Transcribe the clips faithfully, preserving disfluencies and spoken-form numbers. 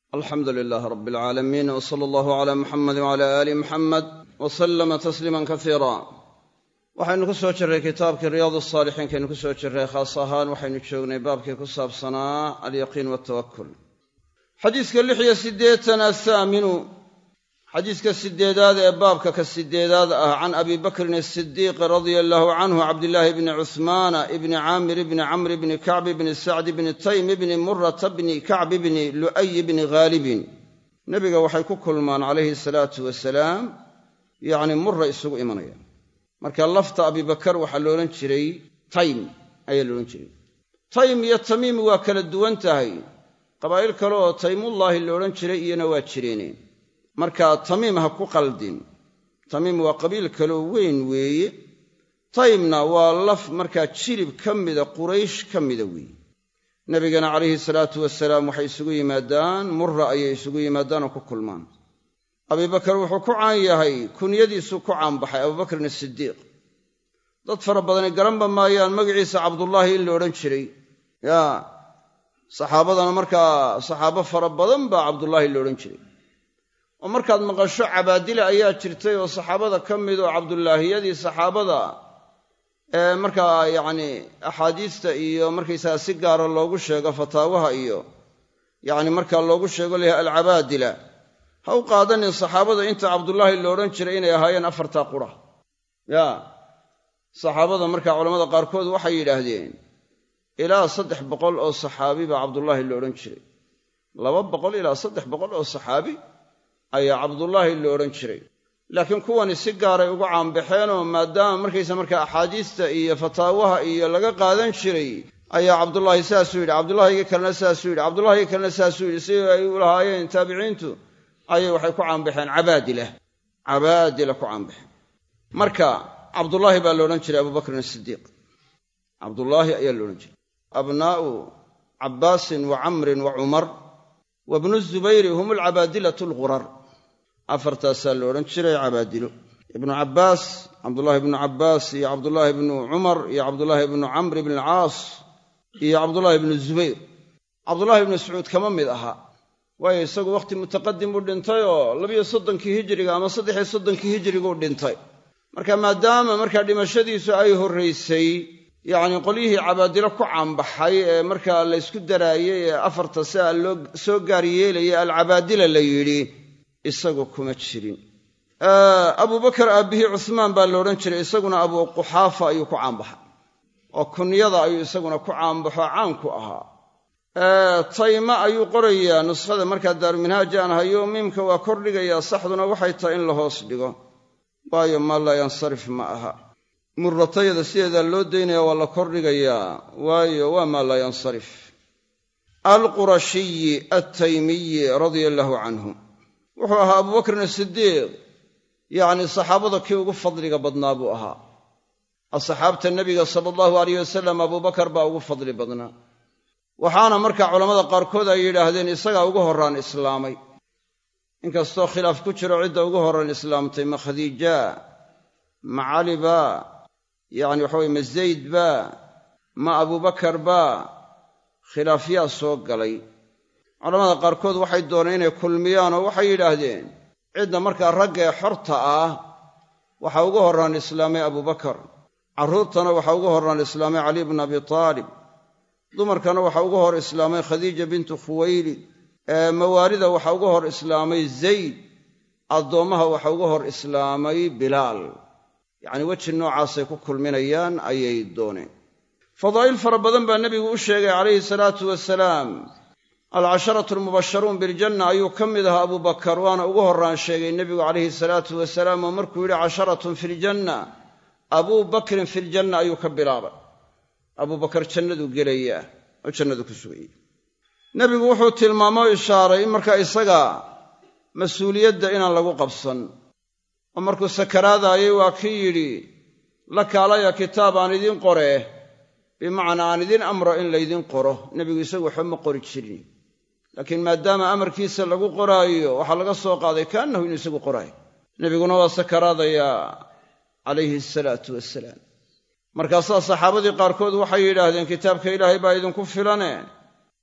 alxamdu lilaahi rabbi alcaalamiin w sala allahu calaa muxamedi wacalaa aali muxamed wa sallama tasliiman kasiira waxaynu ku soo jirray kitaabkii riyaadu saalixiin kaynu ku soo jirray khaas ahaan waxaynu joognay baabkii ku saabsanaa alyaqiin waltawakul xadiiska lix iyo siddeetan athaaminu xadiiska siddeedaad ee baabka ka siddeedaad ah can abi bakrin asidiiqi radia allaahu canhu cabdillaahi bni cuhmaana ibni caamir ibni camr ibni kacb ibni sacd ibni taym ibni murata bni kacb ibni lu'ay ibni ghaalibin nebiga waxay ku kulmaan calayhi salaatu wasalaam yacni mura isugu imanayaan marka lafta abibakar waxaa la odhan jiray taym ayaa la odhan jiray taym iyo tamiim waa kala duwan tahay qabaa'il kale oo taymullaahi la odhan jiray iyana waa jireene marka tamiim ha ku qaldin tamiim waa qabiil kaloo weyn weeye taymna waa laf markaa jilib ka mida quraysh ka mida weeye nebigana calayhi salaatu wasalaam waxay isugu yimaadaan murra ayay isugu yimaadaan oo ku kulmaan abibakar wuxuu ku caan yahay kunyadiisuu ku caanbaxay abubakrin asidiiq dad fara badani garanba maayaan magaciisa cabdullaahi in la odhan jiray yaa saxaabadana markaa saxaabo fara badan baa cabdullaahi la odhan jiray oo markaad maqasho cabaadila ayaa jirtay oo saxaabada ka mid oo cabdullaahiyadii saxaabada ee markaa yacni axaadiista iyo markaysaga si gaara loogu sheego fataawaha iyo yacni markaa loogu sheego layahay alcabaadila ha u qaadanin saxaabada inta cabdullaahi la odhan jiray inay ahaayeen afartaa qura yaa saxaabada markaa culammada qaarkood waxay yidhaahdeen ilaa saddex boqol oo saxaabi baa cabdullaahi la odhan jiray laba boqol ilaa saddex boqol oo saxaabi ayaa cabdullaahi la odhan jiray laakiin kuwani si gaaray uga caanbaxeenoo maadaama markaysa markaa axaadiista iyo fataawaha iyo laga qaadan jiray ayaa cabdullaahi saasuu yidhi cabdullaahiga kalena saasuu yidhi cabdullaahiga kalena saasuu yidhi si ay u lahaayeen taabiciintu ayay waxay ku caanbaxeen cabaadila cabaadila ku caanbaxeen marka cabdullaahi baa la odhan jiray abubakrin asidiiq cabdullaahi ayaa la odhan jiray abnaa'u cabbaasin wa camrin wa cumar wa bnu zubayri hum alcabaadilatu algurar afartaasaa la odhan jiray cabaadilo ibnu cabbaas cabdullaahi ibnu cabbaas iyo cabdullaahi ibnu cumar iyo cabdullaahi ibnu camr ibn alcaas iyo cabdullaahi ibnu zubayr cabdullaahi ibnu mascuud kama mid aha waayo isagu wakhti mutaqadim u dhintay oo labiyo soddonkii hijiriga ama saddexiyo soddonkii hijiriguu dhintay marka maadaama markaa dhimashadiisu ay horraysay yacni qolyihii cabaadilo ku caanbaxay ee markaa laysku daraayey ee afarta saa loo soo gaar yeelaya alcabaadila la yidhi isagu kuma jirin abubakar aabbihii cuhmaan baa la odhan jiray isaguna abu quxaafa ayuu ku caanbaxay oo kunyada ayuu isaguna ku caanbaxo caan ku ahaa tayma ayuu qorayaa nuskhada markaa daaruminhaaj aan hayo miimka waa kordhigayaa saxduna waxay tahay in la hoos dhigo waayo maa laa yansarif ma aha murratayada sideedaa loo daynaya waa la kordhigayaa waayo waa maa laa yansarif alqurashiyi attaymiyi radia allaahu canhu wuxuu ahaa abubakrin asidiiq yacni saxaabada kii ugu fadliga badnaa buu ahaa asxaabta nebiga sala allahu alayh wasalam abubakar baa ugu fadli badnaa waxaana markaa culammada qaarkood ay yidhaahdeen isagaa ugu horraan islaamay inkastoo khilaaf ku jiro cidda ugu horraan islaamtay ma khadiija ma cali baa yacni waxa weye ma zayd baa ma abubakar baa khilaafyaa soo galay culamada qaarkood waxay dooneen inay kulmiyaan oo waxay yidhaahdeen cidda markaa ragga ee xorta ah waxaa ugu horraan islaamay abubakar carruurtana waxaa ugu horraan islaamay cali bnu abi taalib dumarkana waxaa ugu hor islaamay khadiija bintu khuwaylid ee mawaalida waxaa ugu hor islaamay zayd addoommaha waxaa ugu hor islaamay bilaal yacni weji noocaasay ku kulminayaan ayay dooneen fadaa'il fara badan baa nebigu u sheegay calayhi salaatu wasalaam alcasharatu almubasharuun biljanna ayuu ka mid ahaa abubakar waana ugu horraan sheegay nebigu calayhi salaatu wasalaam oo markuu yidhi casharatun filjanna abuu bakrin filjanna ayuu ka bilaabay abubakar jannaduu gelayaa oo jannadu ku sugayay nebigu wuxuu tilmaamo o ishaaray in markaa isaga mas-uuliyadda inaan lagu qabsan oo markuu sakaraadaayay waa kii yidhi la kaalaya kitaab aan idiin qoree bimacnaa aan idiin amro in laydin qoro nebigu isagu waxba ma qori jirin laakiin maadaama amarkiisa lagu qoraayo waxaa laga soo qaaday kaannahu inuu isagu qoraayo nebiguna waa sakaraadayaa calayhi asalaatu wassalaam markaasaa saxaabadii qaarkood waxay yidhaahdeen kitaabka ilaahay baa idinku filane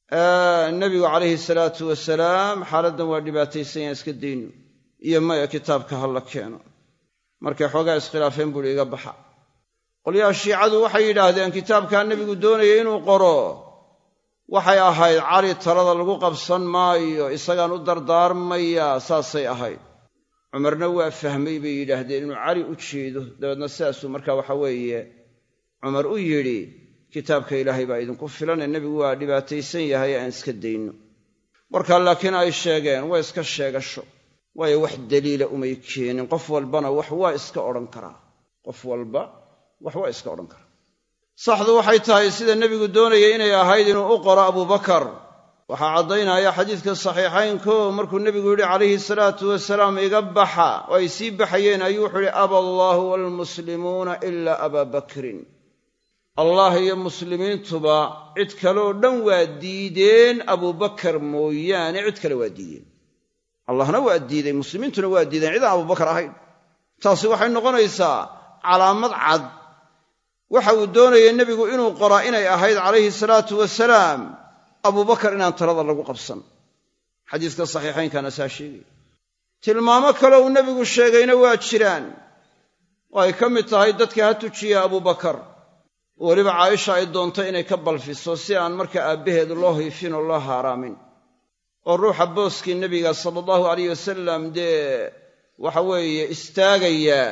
nebigu calayhi salaatu wasalaam xaaladdan waa dhibaataysan yahan iska dayno iyo maya kitaabka ha la keeno markay xoogaa iskhilaafeen buuhi iga baxa qolyaha shiicadu waxay yidhaahdeen kitaabkaa nebigu doonaya inuu qoro waxay ahayd cali talada lagu qabsan maayo isagaan u dardaarmayaa saasay ahayd cumarna waa fahmay bay yidhaahdeen inuu cali u jeedo dabeedna sidaasuu markaa waxa weeye cumar u yidhi kitaabka ilaahay baa idinku filane nebigu waa dhibaataysan yahay aan iska dayno markaa laakiin ay sheegeen waa iska sheegasho waayo wax daliila umay keenin qof walbana wax waa iska odhan karaa qof walba wax waa iska odhan karaa saxdu waxay tahay sida nebigu doonayay inay ahayd inuu u qoro abubakar waxaa caddaynaya xadiidka saxiixaynko markuu nebigu yidhi calayhi salaatu wasalaam iga baxa oo ay sii baxayeen ayuu wuxuu yidhi aba allaahu waalmuslimuuna ilaa abaa bakrin allah iyo muslimiintuba cid kaleoo dhan waa diideen abubakar mooyaane cid kale waa diideen allahna waa diiday muslimiintuna waa diideen cidaan abubakar ahayn taasi waxay noqonaysaa calaamad cad waxa uu doonayay nebigu inuu qoraa inay ahayd calayhi salaatu wasalaam abubakar inaan talada lagu qabsan xadiiska saxiixaynkana saa sheegaya tilmaamo kale uu nebigu sheegayna waa jiraan oo ay ka mid tahay dadka ha tujiya abubakar weliba caaisha ay doontay inay ka balfiso si aan marka aabbaheed loo hiifin oo loo haaraamin oo ruuxa booskii nebiga sala allahu alayh wasalam dee waxa weeye istaagayaa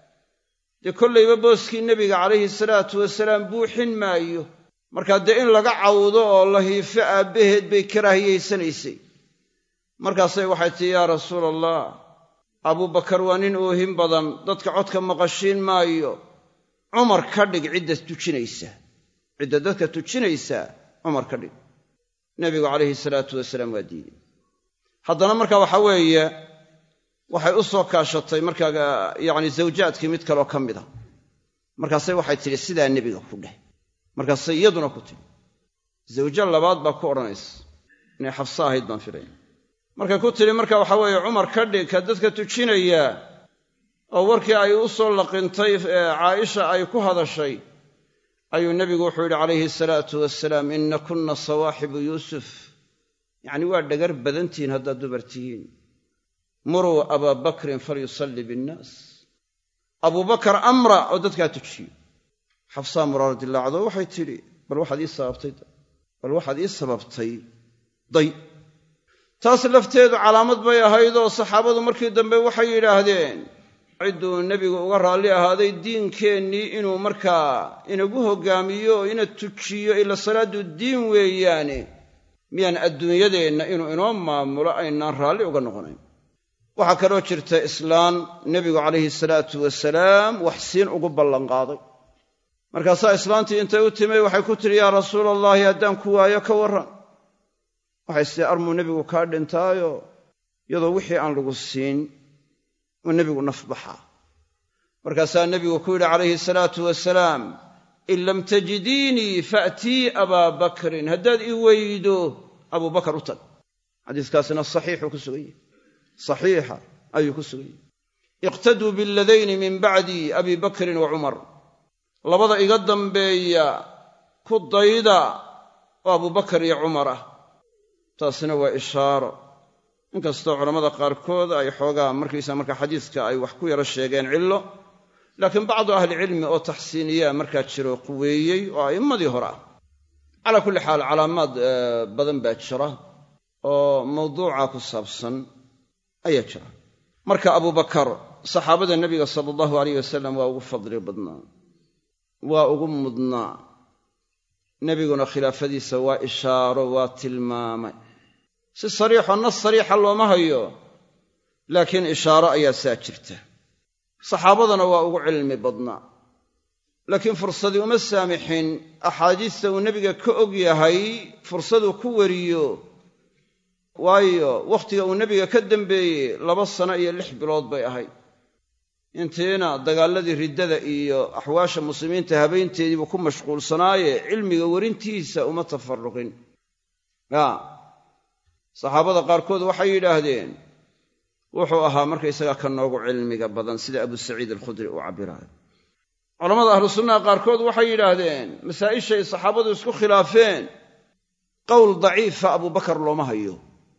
dee kollayba booskii nebiga calayhi salaatu wasalaam buuxin maayo markaa dee in laga cawdo oo la hiifo aabbaheed bay karaahiyaysanaysay markaasay waxay tihi yaa rasuula allah abubakar waa nin oohin badan dadka codka maqashiin maayo cumar ka dhig cidda tujinaysa cidda dadka tujinaysa cumar ka dhig nebigu calayhi salaatu wasalaam waa diiday haddana marka waxa weeye waxay u soo kaashatay markaa yacni zawjaadkii mid kaloo ka mid a markaasay waxay tidhi sidaa nebiga ku dheh markaasay iyaduna ku tidhi zawjo labaad baa ku odhanaysa inay xafso ahayd baan filaya markay ku tidhi marka waxa weeye cumar ka dhig ka dadka tujinaya oo warkii ay u soo laqintay caaisha ay ku hadashay ayuu nebigu wuxuu yidhi calayhi salaatu wasalaam inna kunna sawaaxibu yuusuf yacni waa dhagar badantihiin haddaad dumar tihiin muruu abaa bakrin falyusalli binnaas abubakar amra oo dadkaa tujiyo xafsaa muraara dillaacdo waxay tidhi bal waxaad ii sababtay bal waxaad ii sababtay day taas lafteedu calaamad bay ahaydoo saxaabadu markii dambe waxay yidhaahdeen cidduu nebigu uga raalli ahaaday diinkeennii inuu markaa inagu hoggaamiyo oo ina tujiyo ila salaaddu diin weeyaane miyaan adduunyadeenna inuu inoo maamulo aynaan raalli uga noqonayn waxaa kaloo jirta islaan nebigu calayhi salaatu wasalaam wax siin ugu ballanqaaday markaasaa islaantii intay u timay waxay ku tidhi yaa rasuula allaahi haddaan ku waayo ka warran waxay sidee armuu nebigu kaa dhintaayo iyadoo wixii aan lagu siin uu nebigu nafbaxaa markaasaa nebigu ku yidhi calayhi salaatu wasalaam in lam tajidiinii fa'tii abaa bakrin haddaad ii weydo abubakar u tag xadiiskaasina saxiixuu ku sugan yahay saxiixa ayuu ku sugan yahay iqtaduu biladayni min bacdi abi bakrin wa cumar labada iga dambeeya ku dayda oo abubakar iyo cumar ah taasina waa ishaaro inkastoo culammada qaarkood ay xoogaa markaysaa markaa xadiiska ay wax ku yaro sheegeen cillo laakiin bacdu ahlicilmi oo taxsiiniyaa markaa jiro quweeyey oo a'immadii hore ah calaa kulli xaal calaamaad badan baa jira oo mawduuca ku saabsan ayaa jira marka abubakar saxaabada nebiga sala allahu alayh wasalam waa ugu fadli badnaa waa ugu mudnaa nebiguna khilaafadiisa waa ishaaro waa tilmaamay si sariixoo nas sariixa looma hayo laakiin ishaaro ayaa saa jirta saxaabadana waa ugu cilmi badnaa laakiin fursadii uma saamixin axaadiista uu nebiga ka og yahay fursaduu ku wariyo waayo wakhtiga uu nebiga ka dambeeyey laba sano iyo lix bilood bay ahayd intiina dagaalladii riddada iyo axwaasha muslimiinta habeynteediibuu ku mashquulsanaaye cilmiga warintiisa uma tafarruqin ya saxaabada qaarkood waxay yidhaahdeen wuxuu ahaa markaysagaa ka noogu cilmiga badan sida abu saciid alkhudri uu cabbiraayo culammada ahlu sunnaha qaarkood waxay yidhaahdeen masaa'ishay saxaabadu isku khilaafeen qowl daciifa abubakar looma hayo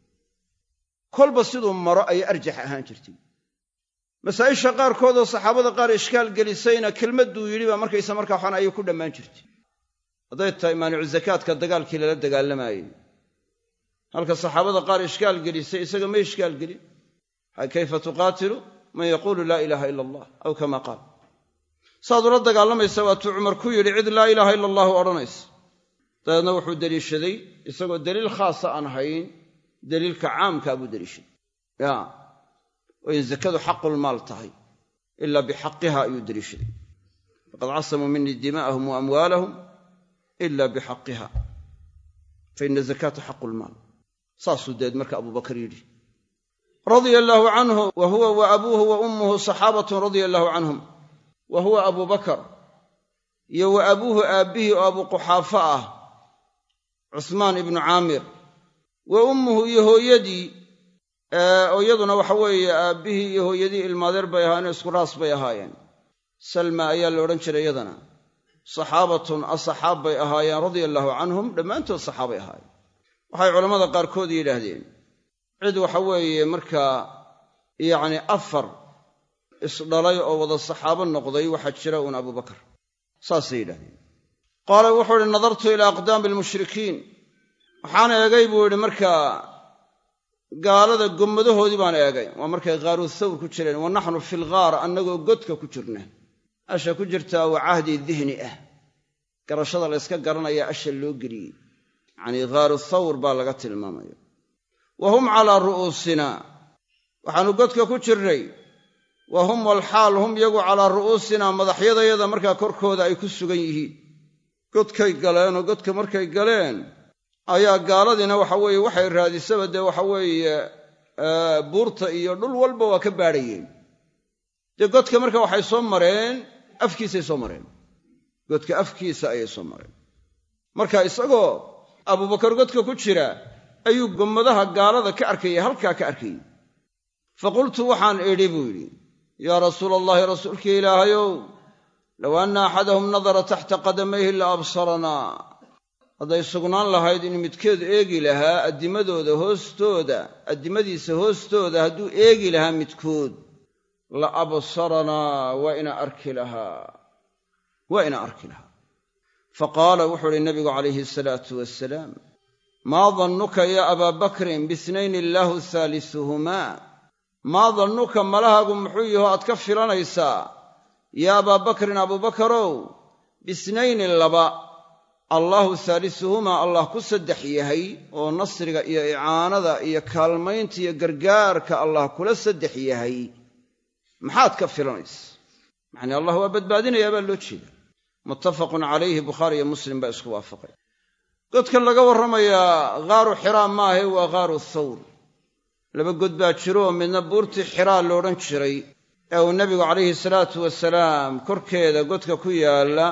kolba siduu maro ayay arjax ahaan jirtay masaa'isha qaarkood oo saxaabada qaar ishkaal gelisayna kelmadduu yidhi baa markaysa markaa waxaan ayay ku dhammaan jirtay hadday tahay maanicu zakaadka dagaalkii lala dagaalamayey halka saxaabada qaar ishkaal gelisay isaga ma ishkaal gelin kayfa tuqaatilu man yaquulu laa ilaaha ila allah aw kama qaal saad ula dagaalamaysa waatuu cumar ku yidhi cid laa ilaaha ila allahu odhanaysa dabeedna wuxuu deliishaday isagoo deliil khaasa aan hayn deliilka caamkaa buu deliishaday ya oo in zakadu xaqulmaal tahay ilaa bixaqiha ayuu deliishaday faqad casamuu minii dimaa'ahum wa amwaalahum ila bixaqiha faina zakaata xaqulmaal saasuu deed marka abubakar yidhi radia allaahu canhu wa huwa wa abuuhu wa ummuhu saxaabatun radia allaahu canhum wa huwa abubakar iyo wa abuuhu aabbihii oo abu quxaafa ah cusmaan ibnu caamir wa ummuhu iyo hooyadii oo iyaduna waxa weeye aabbihii iyo hooyadii ilmaadeer bay ahaayeen isku raas bay ahaayeen salma ayaa la odhan jiray iyadana saxaabatun asaxaab bay ahaayeen radia allaahu canhum dhammaantood saxaabay ahaayeen waxay culammada qaarkood yidhaahdeen cid waxa weeye markaa yacni afar isdhalay oo wada saxaabo noqday waxaa jira uun abubakar saasay yidhahdeen qaala wuxuu idhi nadartu ilaa aqdaami almushrikiin waxaan eegay buu yidhi markaa gaalada gommadahoodii baan eegay waa markay khaaru thawr ku jireen wa naxnu fi lghaar annagoo godka ku jirna asha ku jirtaa waa cahdi dihni ah garashada la yska garanaya asha loo geliyey yacnii khaaru thawr baa laga tilmaamaya wa hum calaa ru'uusina waxaannu godka ku jirnay wa hum walxaal hum iyagu calaa ru'uusina madaxyadayada markaa korkooda ay ku sugan yihiin godkay galeen oo godka markay galeen ayaa gaaladiina waxa weeye waxay raadisaba dee waxa weeye buurta iyo dhul walba waa ka baadhayeen dee godka marka waxay soo mareen afkiisay soo mareen godka afkiisa ayay soo mareen marka isagoo abubakar godka ku jira ayuu gommadaha gaalada ka arkayay halkaa ka arkayey fa qultu waxaan idhi buu yidhi yaa rasuula allahi rasuulkii ilaahayow low anna axadahum nadara taxta qadamayhi la absaranaa hadday sugnaan lahayd inuu midkeedu eegi lahaa addimadooda hoostooda addimadiisa hoostooda hadduu eegi lahaa midkood la absaranaa waa ina arki lahaa waa ina arki lahaa fa qaala wuxuu uhi nabigu calayhi asalaatu wassalaam maa dannuka yaa abaa bakrin biisnayni illaahu haalisuhumaa maa dannuka malahaagu muxuu yaho aad ka filanaysaa yaa abaa bakrin abubakarow biisnayni laba allaahu haalisuhumaa allah ku saddex yahay oo nasriga iyo icaanada iyo kaalmaynta iyo gargaarka allah kula saddex yahay maxaad ka filanaysa macnii allah waa badbaadinayaa baa loo jeeda muttafaqun calayhi bukhaari iyo muslim baa isku waafaqay godkan laga warramayaa khaaru xiraa maahe waa khaaru thawr laba god baa jiro oo midna buurtii xiraa loodhan jiray ee uu nebigu calayhi salaatu wasalaam korkeeda godka ku yaalla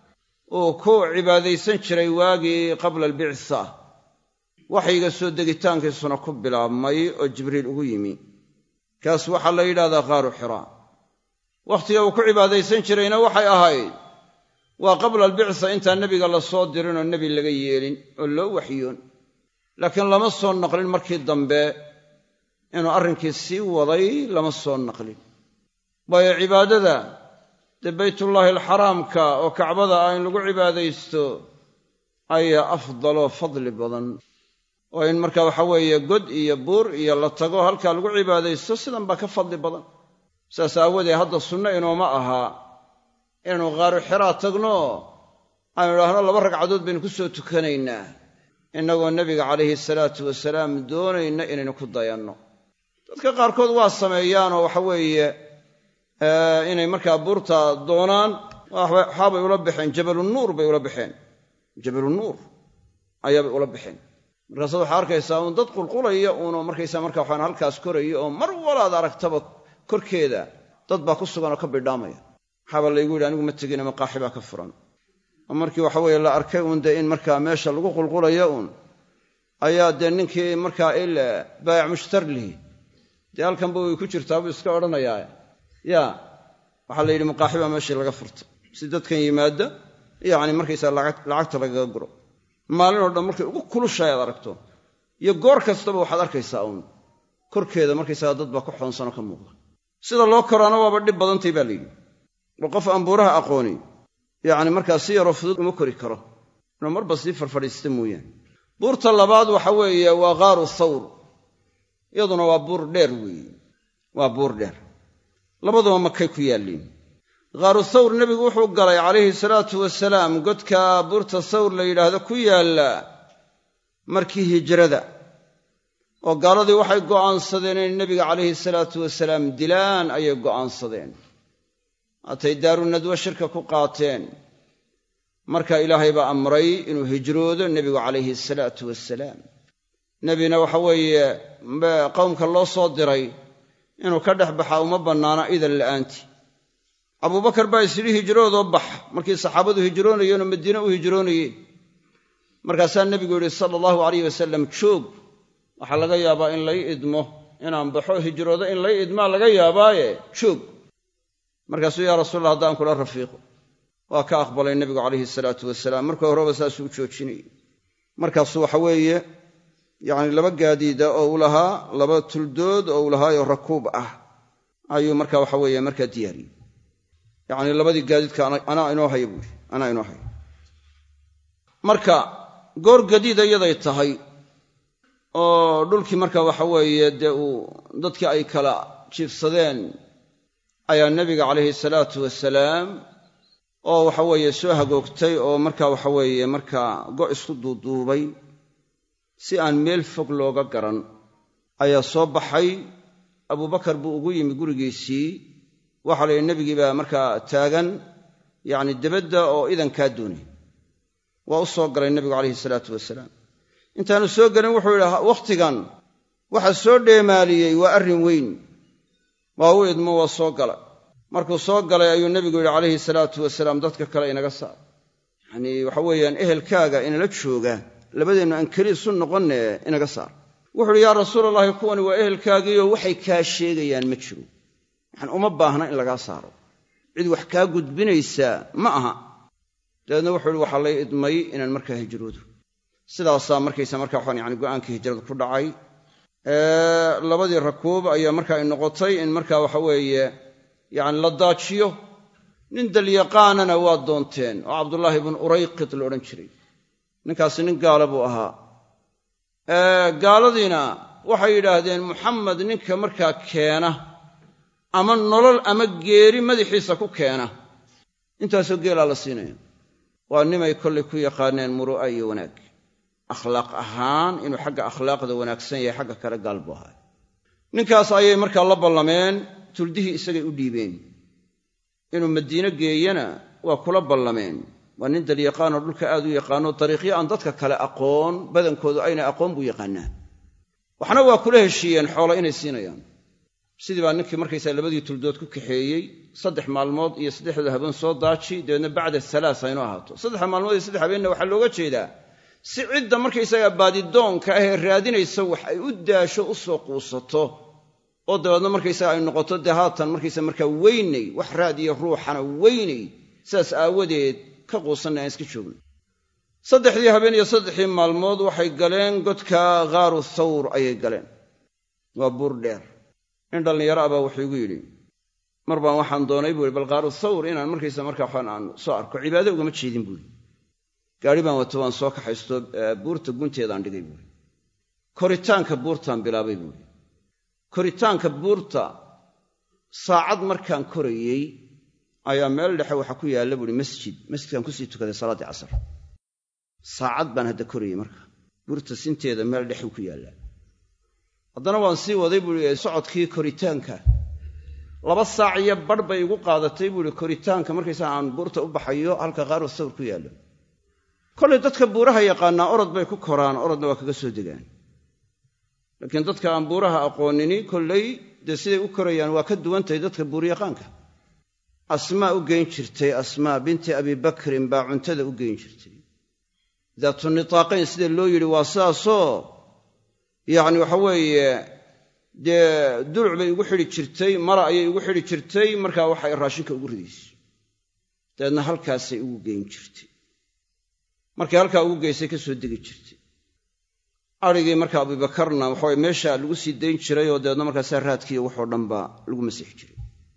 uu ku cibaadaysan jiray waagii qabla albictha waxyiga soo degitaankiisuna ku bilaabmay oo jibriil ugu yimi kaas waxaa la yidhahdaa khaaru xiraa wakhtiga uu ku cibaadaysan jirayna waxay ahayd waa qabla albictha intaan nebiga la soo dirin oo nebi laga yeelin oo loo waxyoon laakiin lama soo naqlin markii dambe inuu arrinkii sii waday lama soo naqlin waayo cibaadada dee baytullaahi alxaraamka oo kacbada ah in lagu cibaadaysto ayaa afdaloo fadli badan oo in markaa waxa weeye god iyo buur iyo la tago halkaa lagu cibaadaysto sidan baa ka fadli badan saas aawadee hadda sunno inooma ahaa inaynu khaaru xiraa tagno aynu idhaahno laba ragcadood baynu ku soo tukanaynaa innagoo nebiga calayhi salaatu wasalaam doonayna inaynu ku dayanno dadka qaarkood waa sameeyaanoo waxa weeye inay markaa buurta doonaan waxaabay ula baxeen jabalunuur bay ula baxeen jabalunuur ayaabay ula baxeen markaasaad waxaa arkaysaa uun dad qulqulaya uunoo markaysaa markaa waxaan halkaas koraya oo mar walaad aragtaba korkeeda dad baa ku sugan oo ka bidhaamaya waxaaba laygu yidhi anigu ma tegina maqaaxi baa ka furan oo markii waxa weeye la arkay uun dee in markaa meesha lagu qulqulaya uun ayaa dee ninkii markaa il baayac mushtar lihi dee halkanba way ku jirtaa buu iska odhanayaa yaa waxaa la yidhi maqaaxi baa meeshii laga furtay si dadkan yimaada yacni markaysaa lacagta lagaga guro maalin oo dhan markay ugu kulushahay aad aragto iyo goor kastaba waxaad arkaysaa uun korkeeda markaysaga dad baa ku xoonsano ka muuqda sida loo koraana waaba dhib badantay baa layidhi oo qof aan buuraha aqooni yacni markaa si yaroo fudud uma kori karo inuu marba sii farfadhiista mooyaane buurta labaad waxa weeye waa qaaru thawr iyaduna waa buur dheer weeye waa buur dheer labaduba makay ku yaalliin qaaru thawr nebigu wuxuu galay calayhi salaatu wasalaam godka buurta thawr la yidhaahdo ku yaalla markii hijrada oo gaaladii waxay go'aansadeen inay nebiga calayhi salaatu wasalaam dilaan ayay go'aansadeen hatay daarunadwa shirka ku qaateen marka ilaahay baa amray inuu hijroodo nebigu calayhi salaatu wasalaam nebina waxa weeye qowmka loo soo diray inuu ka dhex baxaa uma bannaana idan la'aantii abubakar baa isyidhi hijroodoo bax markii saxaabadu hijroonayeen oo madiine u hijroonayeen markaasaa nebigu yidhi sala allahu alayh wasalam joog waxaa laga yaabaa in lay idmo inaan baxo hijroodo in lay idmaa laga yaabaaye joog markaasuu yaa rasuulallah haddaan kula rafiiqo waa ka aqbalay nebigu calayhi salaatu wasalaam marka horeba saasuu u joojinayay markaasuu waxa weeye yacni laba gaadiida oo u lahaa laba tuldood oo u lahaayoo rakuub ah ayuu marka waxa weeye markaa diyaariyey yacni labadii gaadiidka anaa inoo haya buuri anaa inoo haya marka goor gadiida iyaday tahay oo dhulkii marka waxa weeye dee uu dadkii ay kala jiifsadeen ayaa nebiga calayhi salaatu wasalaam oo waxa weeye soo hagoogtay oo marka waxa weeye markaa go' isku duuduubay si aan meel fog looga garan ayaa soo baxay abubakar buu ugu yimi gurigiisii waxaa la yidhi nebigii baa markaa taagan yacni debadda oo idankaa doonay waa u soo galay nebigu calayhi salaatu wasalaam intaanu soo gelin wuxuu yidhi wakhtigan waxa soo dheemaaliyey waa arrin weyn waa u idmo waa soo gala markuu soo galay ayuu nebigu yidhi calayhi salaatu wasalaam dadka kale inaga saar yacnii waxa weeyaan ehelkaaga inala jooga labadeennu aan keli isu noqonne inaga saar wuxu uhi yaa rasuulallaahi kuwani waa ehelkaagiioo waxay kaa sheegayaan ma jiro waxaan uma baahna in lagaa saaro cid wax kaa gudbinaysaa ma aha dabeedna wuxuu ihi waxaa lay idmay inaan markaa hijroodo sidaasaa markaysa markaa waxaan yani go'aankii hijrada ku dhacay labadii rakuub ayaa markaa ay noqotay in markaa waxa weeye yacni la daajiyo nin dalyaqaanana waa doonteen oo cabdullaahi ibnu urayqid la odhan jiray ninkaasi nin gaala buu ahaa gaaladiina waxay yidhaahdeen muxamed ninka markaa keena ama nolol ama geeri madaxiisa ku keena intaasoo geelaa la siinaya waa nimay kollay ku yaqaaneen muru'a iyo wanaag akhlaaq ahaan inuu xagga akhlaaqda wanaagsan yahay xagga kale gaal buu ahaa ninkaas ayay markaa la ballameen tuldihii isagay u dhiibeen inuu madiine geeyana waa kula ballameen waa nin dalyaqaanoo dhulka aad u yaqaano dariiqyo aan dadka kale aqoon badankoodu ayna aqoon buu yaqaanaa waxna waa kula heshiiyeen xoola inay siinayaan sidii baa ninkii markaysaa labadii tuldood ku kaxeeyey saddex maalmood iyo saddexda habeen soo daaji dabeedna bacda halaas aynu ahaato saddexda maalmood iyo saddex habeenna waxaa looga jeedaa si cidda markaysaga baadidoonka ah ee raadinaysa wax ay u daasho u soo quusato oo dabeedna markaysaga ay noqoto dee haatan markaysa markaa weynay wax raad iyo ruuxana weynay sidaas aawadeed ka quusanna aan iska joogno saddexdii habeen iyo saddexdii maalmood waxay galeen godka qaaru thawr ayay galeen waa buur dheer nin dhallinyaro ah baa wuxuu igu yidhi mar baan waxaan doonay buu yidhi bal qaaru thawr inaan markaysa markaa waxaan aan soo arko cibaado ugama jeedin buuhi gaadhi baan wato waan soo kaxaysto buurta gunteedaan dhigay buuhi koritaanka buurtaan bilaabay buuhi koritaanka buurta saacad markaan korayey ayaa meel dhexe waxaa ku yaalla buuhi masjid masjidkaan kusii tukaday salaaddii casar saacad baan hadda korayey marka buurta sinteeda meel dhexuu ku yaallaa haddana waan sii waday buuhi socodkii koritaanka laba saac iyo badh bay igu qaadatay buuhi koritaanka markaysaa aan buurta u baxayo halka qaaru thawr ku yaallo kollay dadka buuraha yaqaannaa orod bay ku koraan orodna waa kaga soo degaan laakiin dadka aan buuraha aqoonini kollay dee siday u korayaan waa ka duwan tahay dadka buuryaqaanka asmaa u geyn jirtay asmaa binti abibakrin baa cuntada u geyn jirtay daatu nitaaqayn sida loo yidhi waa sidaasoo yacni waxa weeye dee duluc bay igu xidhi jirtay mara ayay igu xidhi jirtay markaa waxay raashinka ugu ridaysay dabeedna halkaasay ugu geyn jirtay markii halkaa ugu geysay ka soo degi jirtay arigii markaa abubakarna waxa meesha lagu sii dayn jiray oo deedna markaa raadkii wuxuu dhanba lagu masixi jiray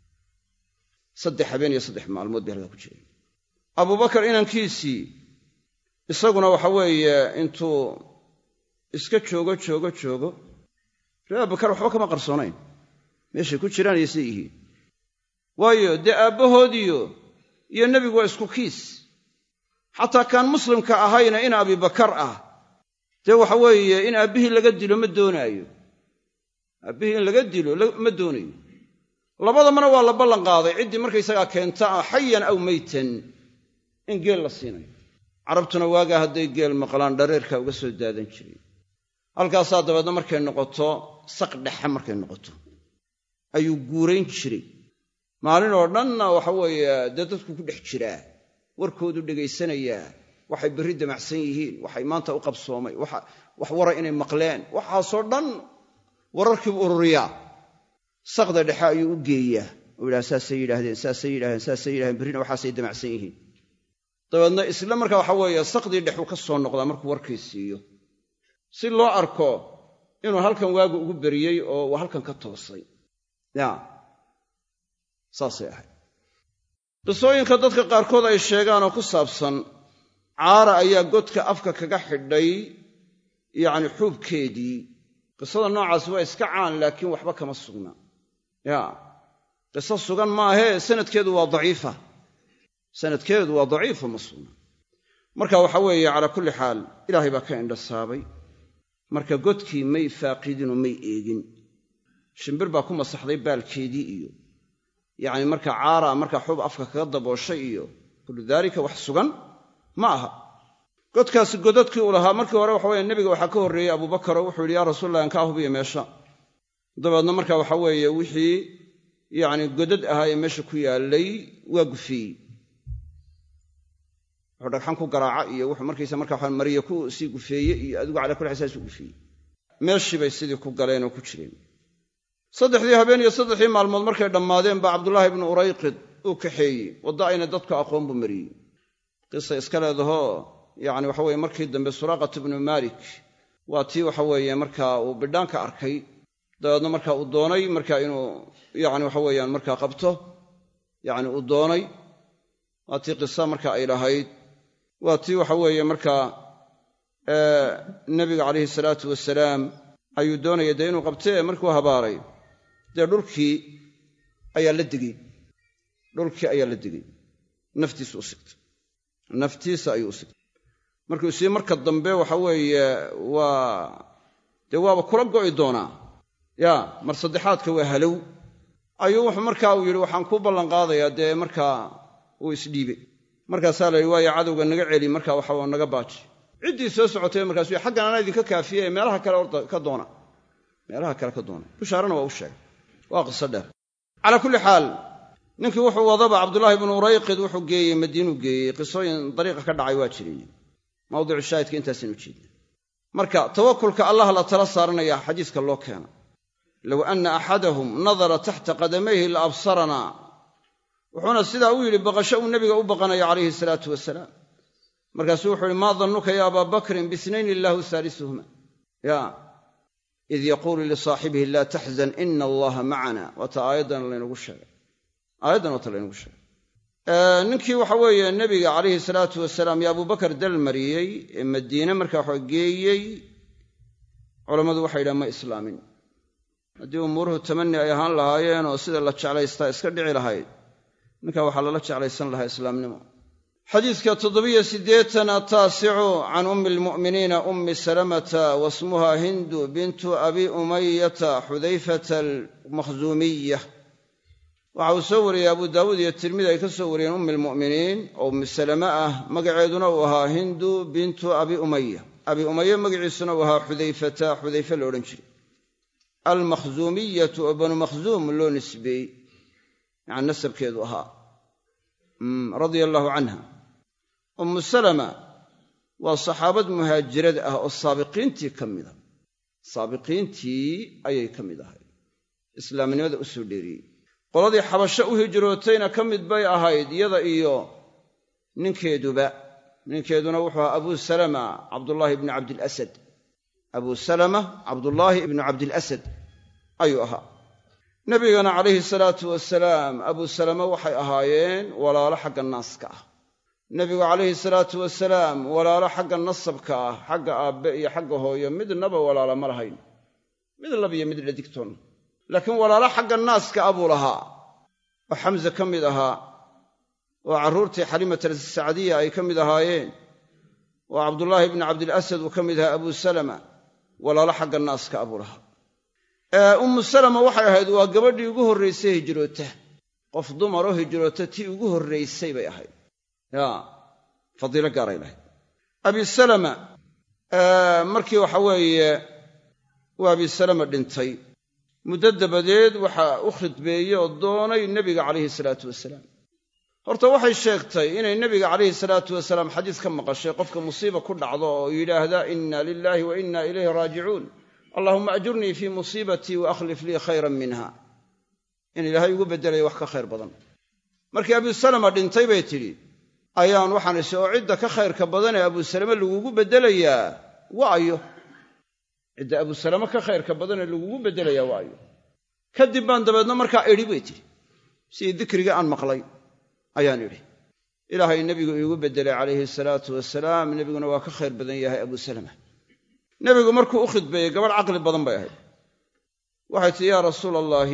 saddex habeen iyo saddex maalmood bay halkaa ku jiray abubakar inankiisii isaguna waxa weeye intuu iska joogo joogo joogo reer abubakar waxba kama qarsoonayn meeshay ku jiraan iyo siday yihiin waayo dee aabbahoodiyo iyo nebigu waa isku kiis xataa kaan muslimka ahayna in abubakar ah dee waxa weeye in aabbihii laga dilo ma doonaayo aabbihii in laga dilo ma doonayo labadamana waa la ballan qaaday ciddii markaysagaa keenta xayan aw maytan in geel la siinayo carabtuna waagaa hadday geel maqlaan dhareerka uga soo daadan jiray halkaasaa dabeedna markay noqoto saq dhexe markay noqoto ayuu guurayn jiray maalin oo dhanna waxa weeye dee dadku ku dhex jiraa warkoodu dhegaysanayaa waxay berri damacsan yihiin waxay maanta u qabsoomay wax wara inay maqleen waxaasoo dhan wararkiibu ururiyaa saqda dhexe ayuu u geeyaa oo yidhaha saasay yidhaahdeen saasay yidhahdeen saasay yidhahdeen berrina waxaasay damacsan yihiin dabeedna isla markaa waxa weeye saqdii dhexuu ka soo noqdaa markuu warkii siiyo si loo arko inuu halkan waagu ugu beriyey oo uu halkan ka toosay ya saasay ahayd qisooyinka dadka qaarkood ay sheegaan oo ku saabsan caara ayaa godka afka kaga xidhay yacni xuubkeedii qisada noocaasi waa iska caan laakiin waxba kama sugna ya qiso sugan maahee sanadkeedu waa daciifa sanadkeedu waa daciifa ma sugna marka waxa weeye calaa kulli xaal ilaahay baa ka indhasaabay marka godkii may faaqidinoo may eegin shimbir baa ku masaxday baalkeedii iyo yacni marka caara marka xuub afka kaga dabooshay iyo kullu daalika wax sugan ma aha godkaasi godadkii uu lahaa markii hore waxa weeye nebiga waxaa ka horreeyey abubakar oo wuxuu yidhi yaa rasuulallah aan kaa hubiya meesha dabeedna marka waxa weeye wixii yacni godad ahaa ee meesha ku yaallay waa gufiyey wuxuu dhagxan ku garaaca iyo wuxuu markaysa marka waxaan mariye ku sii gufeeye iyo adigu calaa kulli xasaas u gufiyey meeshii bay sidii ku galeen oo ku jireen saddexdii habeen iyo saddexdii maalmood markay dhammaadeen baa cabdullaahi ibnu urayqid uu kaxeeyey wadda ayna dadku aqoon buu mariyey qisa iska leedahoo yacni waxa weeye markii dambe suraaqat ibnu maalik waa tii waxa weeye markaa uu bidhaanka arkay dabeedna markaa uu doonay markaa inuu yacni waxa weeyaan markaa qabto yacni uu doonay waa tii qisa marka ay lahayd waa tii waxa weeye markaa nebiga calayhi salaatu wasalaam ayuu doonaya dee inuu qabtee markuu habaaray dee dhulkii ayaa la degey dhulkii ayaa la degey naftiisa u sigtay naftiisa ayuu u sigtay markuu sii marka dambe waxa weeye waa dee waaba kula go'i doonaa yaa mar saddexaadka waa halow ayuu wuxuu markaa uu yidhi waxaan kuu ballanqaadayaa dee markaa uu isdhiibay markaasaa la yidhi waayo cadowga naga celi markaa waxa naga baaji ciddii soo socotay markaasuu yidhi xaggan anaa idinka kaafiye meelaha kale orda ka doona meelaha kale ka doona bushaarana waa u sheegay waa qiso dheer calaa kulli xaal ninkii wuxuu wadaba cabdullaahi ibnu urayqid wuxuu geeyey madiinuu geeyey qisooyin dariiqa ka dhacay waa jireen mawdicu shaahidka intaasaynu jeedna marka tawakulka allah la tala saaranaya xadiiska loo keena low anna axadahum nadara taxta qadamayhi la absaranaa wuxuuna sidaa u yidhi baqasho uu nebiga u baqanayo calayhi salaatu wasalaam markaasuu wuxuu yidhi maa dannuka ya abaa bakrin biisnayn illaahu haalisuhuma ya id yaquulu lisaaxibihi laa taxzan ina allaha macana waata aayaddan laynagu sheegay aayaddan waata laynagu sheegay ninkii waxa weeye nebiga calayhi salaatu wasalaam iyo abubakar dal mariyey ee madiine markaa waxa geeyey culammadu waxay yidhahan ma islaamin haddii umuuruhu tamani ay ahaan lahaayeen oo sida la jeclaystaa iska dhici lahayd ninkaa waxaa lala jeclaysan lahaa islaamnimo xadiiska toddobiyo siddeetan ataasicu can ummi almu'miniina ummi salamata wasmuha hindu bintu abi umayata xudayfata almakhzuumiya waxa uu soo wariyey abu daawuud iyo tirmidi ay ka soo wariyeen ummi almu'miniin oo ummi salama ah magaceeduna uu ahaa hindu bintu abi umaya abi umaya magaciisuna uu ahaa xudayfata xudayfe la odhan jiray almakhzuumiyatu oo banu makhzuum loo nisbeeyey yani nasabkeedu ahaa radia allaahu canha ummu salama waa saxaabad muhaajirad ah oo saabiqiintii ka mida saabiqiintii ayay ka mid ahayd islaamnimada u soo dheeriyey qoladii xabasho u hijrootayna ka mid bay ahayd iyada iyo ninkeeduba ninkeeduna wuxuu ahaa abu salama cabdullaahi ibnu cabdilasad abu salama cabdullaahi ibnu cabdilasad ayuu ahaa nebigana calayhi salaatu wasalaam abu salama waxay ahaayeen walaalo xagga naaska ah nebigu calayhi salaatu wasalaam walaalo xagga nasabka ah xagga aabbe iyo xagga hooyo midnaba walaalo ma lahayn mid lab iyo mid dhadigtoon laakiin walaalo xagga naaska ah buu lahaa oo xamse ka mid ahaa oo carruurtii xalimata sacdiya ay ka mid ahaayeen oo cabdullaahi ibnu cabdilasad uu ka mid ahaa abu salama walaalo xagga naaska ah buu lahaa ummu salama waxay ahayd waa gabadhii ugu horraysay hijroota qof dumaroo hijroota tii ugu horraysay bay ahayd ya fadiilo gaaray lahayd abi salama markii waxa weeye waa abi salama dhintay muddo dabadeed waxaa u khidbeeyey oo doonay nebiga calayhi salaatu wasalaam horta waxay sheegtay inay nebiga calayhi salaatu wasalaam xadiis ka maqashay qofka musiiba ku dhacdo oo yidhaahda inna lilaahi wa inna ilayhi raajicuun allahuma ajurnii fii musiibatii wa akhlif lii khayran minha in ilaahay ugu beddelayo wax ka khayr badan markii abu salama dhintay bay tidhi ayaan waxaan isi oo cidda ka khayrka badan ee abu salama lagugu beddelayaa waa ayo cidda abu salama ka khayrka badan ee lagugu beddelayaa waa ayo kadib baan dabeedna markaa idhi bay tidhi sidii dikriga aan maqlay ayaan idhi ilaahay nebigu iigu beddelay calayhi salaatu wasalaam nebiguna waa ka khayr badan yahay abu salama nebigu markuu u khidbeeyey gabadh caqli badan bay ahayd waxay tihi yaa rasuula allaahi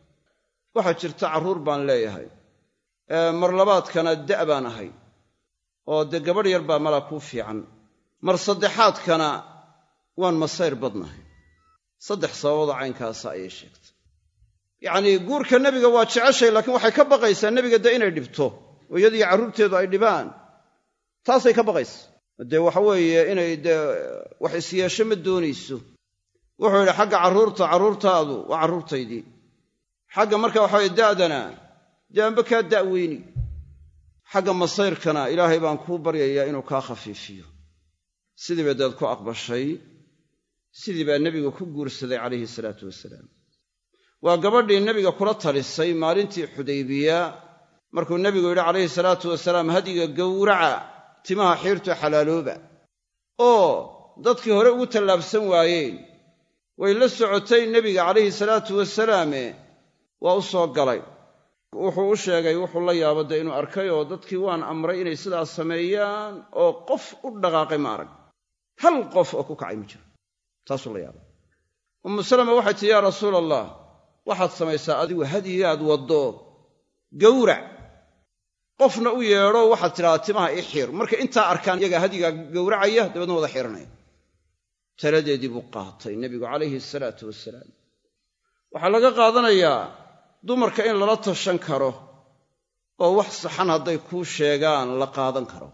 waxaa jirta carruur baan leeyahay mar labaadkana da' baan ahay oo dee gabadh yar baa mala kuu fiican mar saddexaadkana waan masayr badnahay saddex sababooda caynkaasa ayay sheegtay yacnii guurka nebiga waa jeceshay laakiin waxay ka baqaysaa nebiga dee inay dhibto oo iyadiiyo carruurteedu ay dhibaan taasay ka baqaysa dee waxa weeye inay dee wax isyeesho ma doonayso wuxuu yidhi xagga carruurta carruurtaadu waa carruurtaydii xagga marka waxa weye da'dana dee anba kaa da'weyni xagga masayrkana ilaahay baan kuu baryayaa inuu kaa khafiifiyo sidii bay deed ku aqbashay sidii baa nebigu ku guursaday calayhi salaatu wasalaam waa gabadhii nebiga kula talisay maalintii xudaybiya markuu nebigu yidhi calayhi salaatu wasalaam hadiga gowraca timaha xiirtu xalaalooba oo dadkii hore ugu tallaabsan waayeen way la socotay nebiga calayhi salaatu wasalaame waa u soo galay wuxuu u sheegay wuxuu la yaabo dee inuu arkay oo dadkii waan amray inay sidaas sameeyaan oo qof u dhaqaaqay ma arag hal qof oo ku kacay ma jiro taasuu la yaabay ummu salama waxay tihi yaa rasuula allah waxaad samaysaa adigu hadigaad waddo gowrac qofna u yeedho waxaad tidhahdaa timaha ii xiir markay intaa arkaan iyagaa hadigaa gowracaya dabeedna wada xiiranaya taladeedii buu qaatay nebigu calayhi salaatu wasalaam waxaa laga qaadanayaa dumarka in lala tashan karo oo wax saxan hadday kuu sheegaan la qaadan karo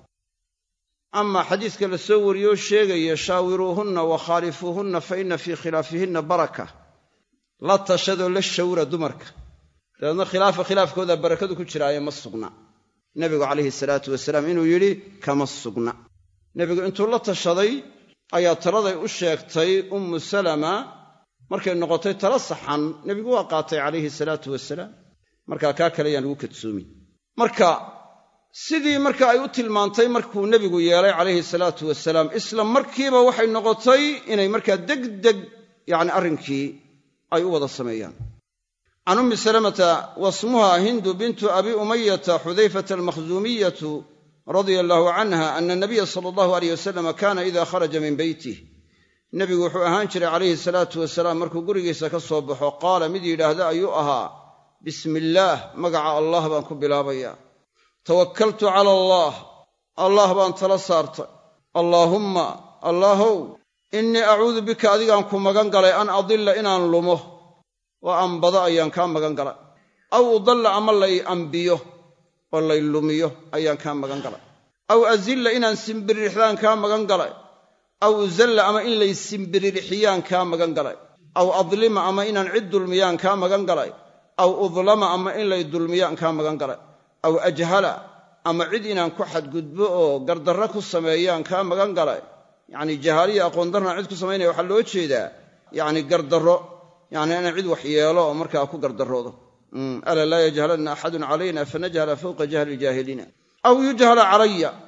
amaa xadiiska la soo wariyoo sheegaya shaawiruuhunna wa khaalifuuhunna fa inna fii khilaafihinna baraka la tashadoo la shawra dumarka dabeedna khilaafa khilaafkooda barakadu ku jiraaye ma sugna nebigu calayhi salaatu wasalaam inuu yidhi kama sugna nebigu intuu la tashaday ayaa taladay u sheegtay ummu salama markay noqotay tala saxan nebigu waa qaatay calayhi salaatu wasalaam markaa kaa kale yaan ugu kadsoomin marka sidii marka ay u tilmaantay markuu nebigu yeelay calayhi salaatu wasalaam isla markiiba waxay noqotay inay markaa degdeg yacni arrinkii ay u wada sameeyaan can ummi salamata wasmuha hindu bintu abi umayata xudayfata almakhzuumiyatu radia allaahu canha ana nabiya sala allahu alayh wasalam kaana ida kharaja min beytih nebigu wuxuu ahaan jiray calayhi salaatu wasalaam markuu gurigiisa ka soo baxo qaala mid yidhaahda ayuu ahaa bismi illaah magaca allah baan ku bilaabayaa tawakkaltu cala allaah allah baan tala saartay allaahumma allaahow innii acuudu bika adigaan ku magan galay an adilla inaan lumo oo ambado ayaan kaa magan galay aw udalla ama lay ambiyo oo lay lumiyo ayaan kaa magan galay aw azilla inaan simbiririxdaan kaa magan galay aw uzalla ama in lay simbiririxiyaan kaa magan galay aw adlima ama inaan cid dulmiyaan kaa magan galay aw udlama ama in lay dulmiyaan kaa magan galay aw ajhala ama cid inaan ku xadgudbo oo gardarro ku sameeyaan kaa magan galay yacni jahaaliya aqoon darnaan cid ku samaynaya waxaa loo jeedaa yacni gardarro yacni inaan cid wax yeelo oo markaa ku gardarroodo alaa laa yajhalanna axadun calayna fanajhala fawqa jahli iljaahiliina aw yujhala calaya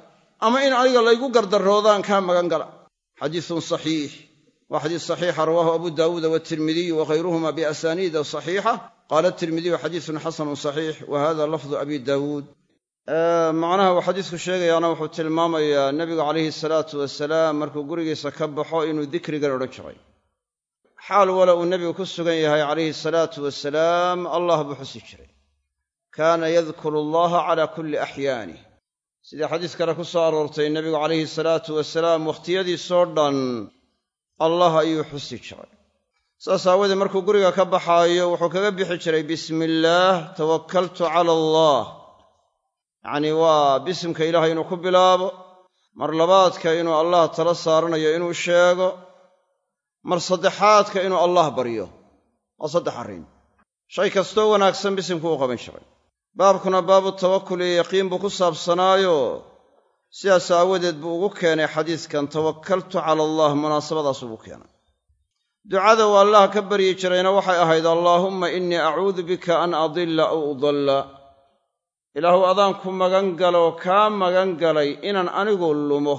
ama in aniga laygu gardaroodaan kaa magan gala xadiisun saxiix waa xadiis saxiixa rawaahu abu daawuuda waatirmidiy waghayruhuma biasaniida saxiixa qaala atirmidiyu xadiisun xasanun saxiix wa hada lafdu abi daawuud macnaha uu xadiisku sheegayaana wuxuu tilmaamayaa nebigu calayhi salaatu wasalaam markuu gurigiisa ka baxo inuu dikrigan odhan jiray xaal wala uu nebigu ku sugan yahay calayhi salaatu wasalaam allah buu xusi jiray kaana yadkuru allaha calaa kulli axyaanih sidii xadiis kale ku soo aroortay nebigu calayhi salaatu wasalaam wakhtiyadiisoo dhan allah ayuu xusi jiray saas aawadee markuu guriga ka baxaayo wuxuu kaga bixi jiray bismi illaah tawakkaltu cala allah yacnii waa bisimka ilaahay inuu ku bilaabo mar labaadka inuu allah tala saaranayo inuu sheego mar saddexaadka inuu allah baryo waa saddex arrin shay kastoo wanaagsan bisimku uu qaban jiray baabkuna baabu tawakkul iyo yaqiin buu ku saabsanaayo sidaas aawadeed buu ugu keenay xadiiskan tawakkaltu cala allah munaasabadaasuu ugu keenay ducada uu allah ka baryi jirayna waxay ahayd allaahumma innii acuudu bika an adilla aw udalla ilaahu adaan ku magan galoo kaa magan galay inaan anigu lumo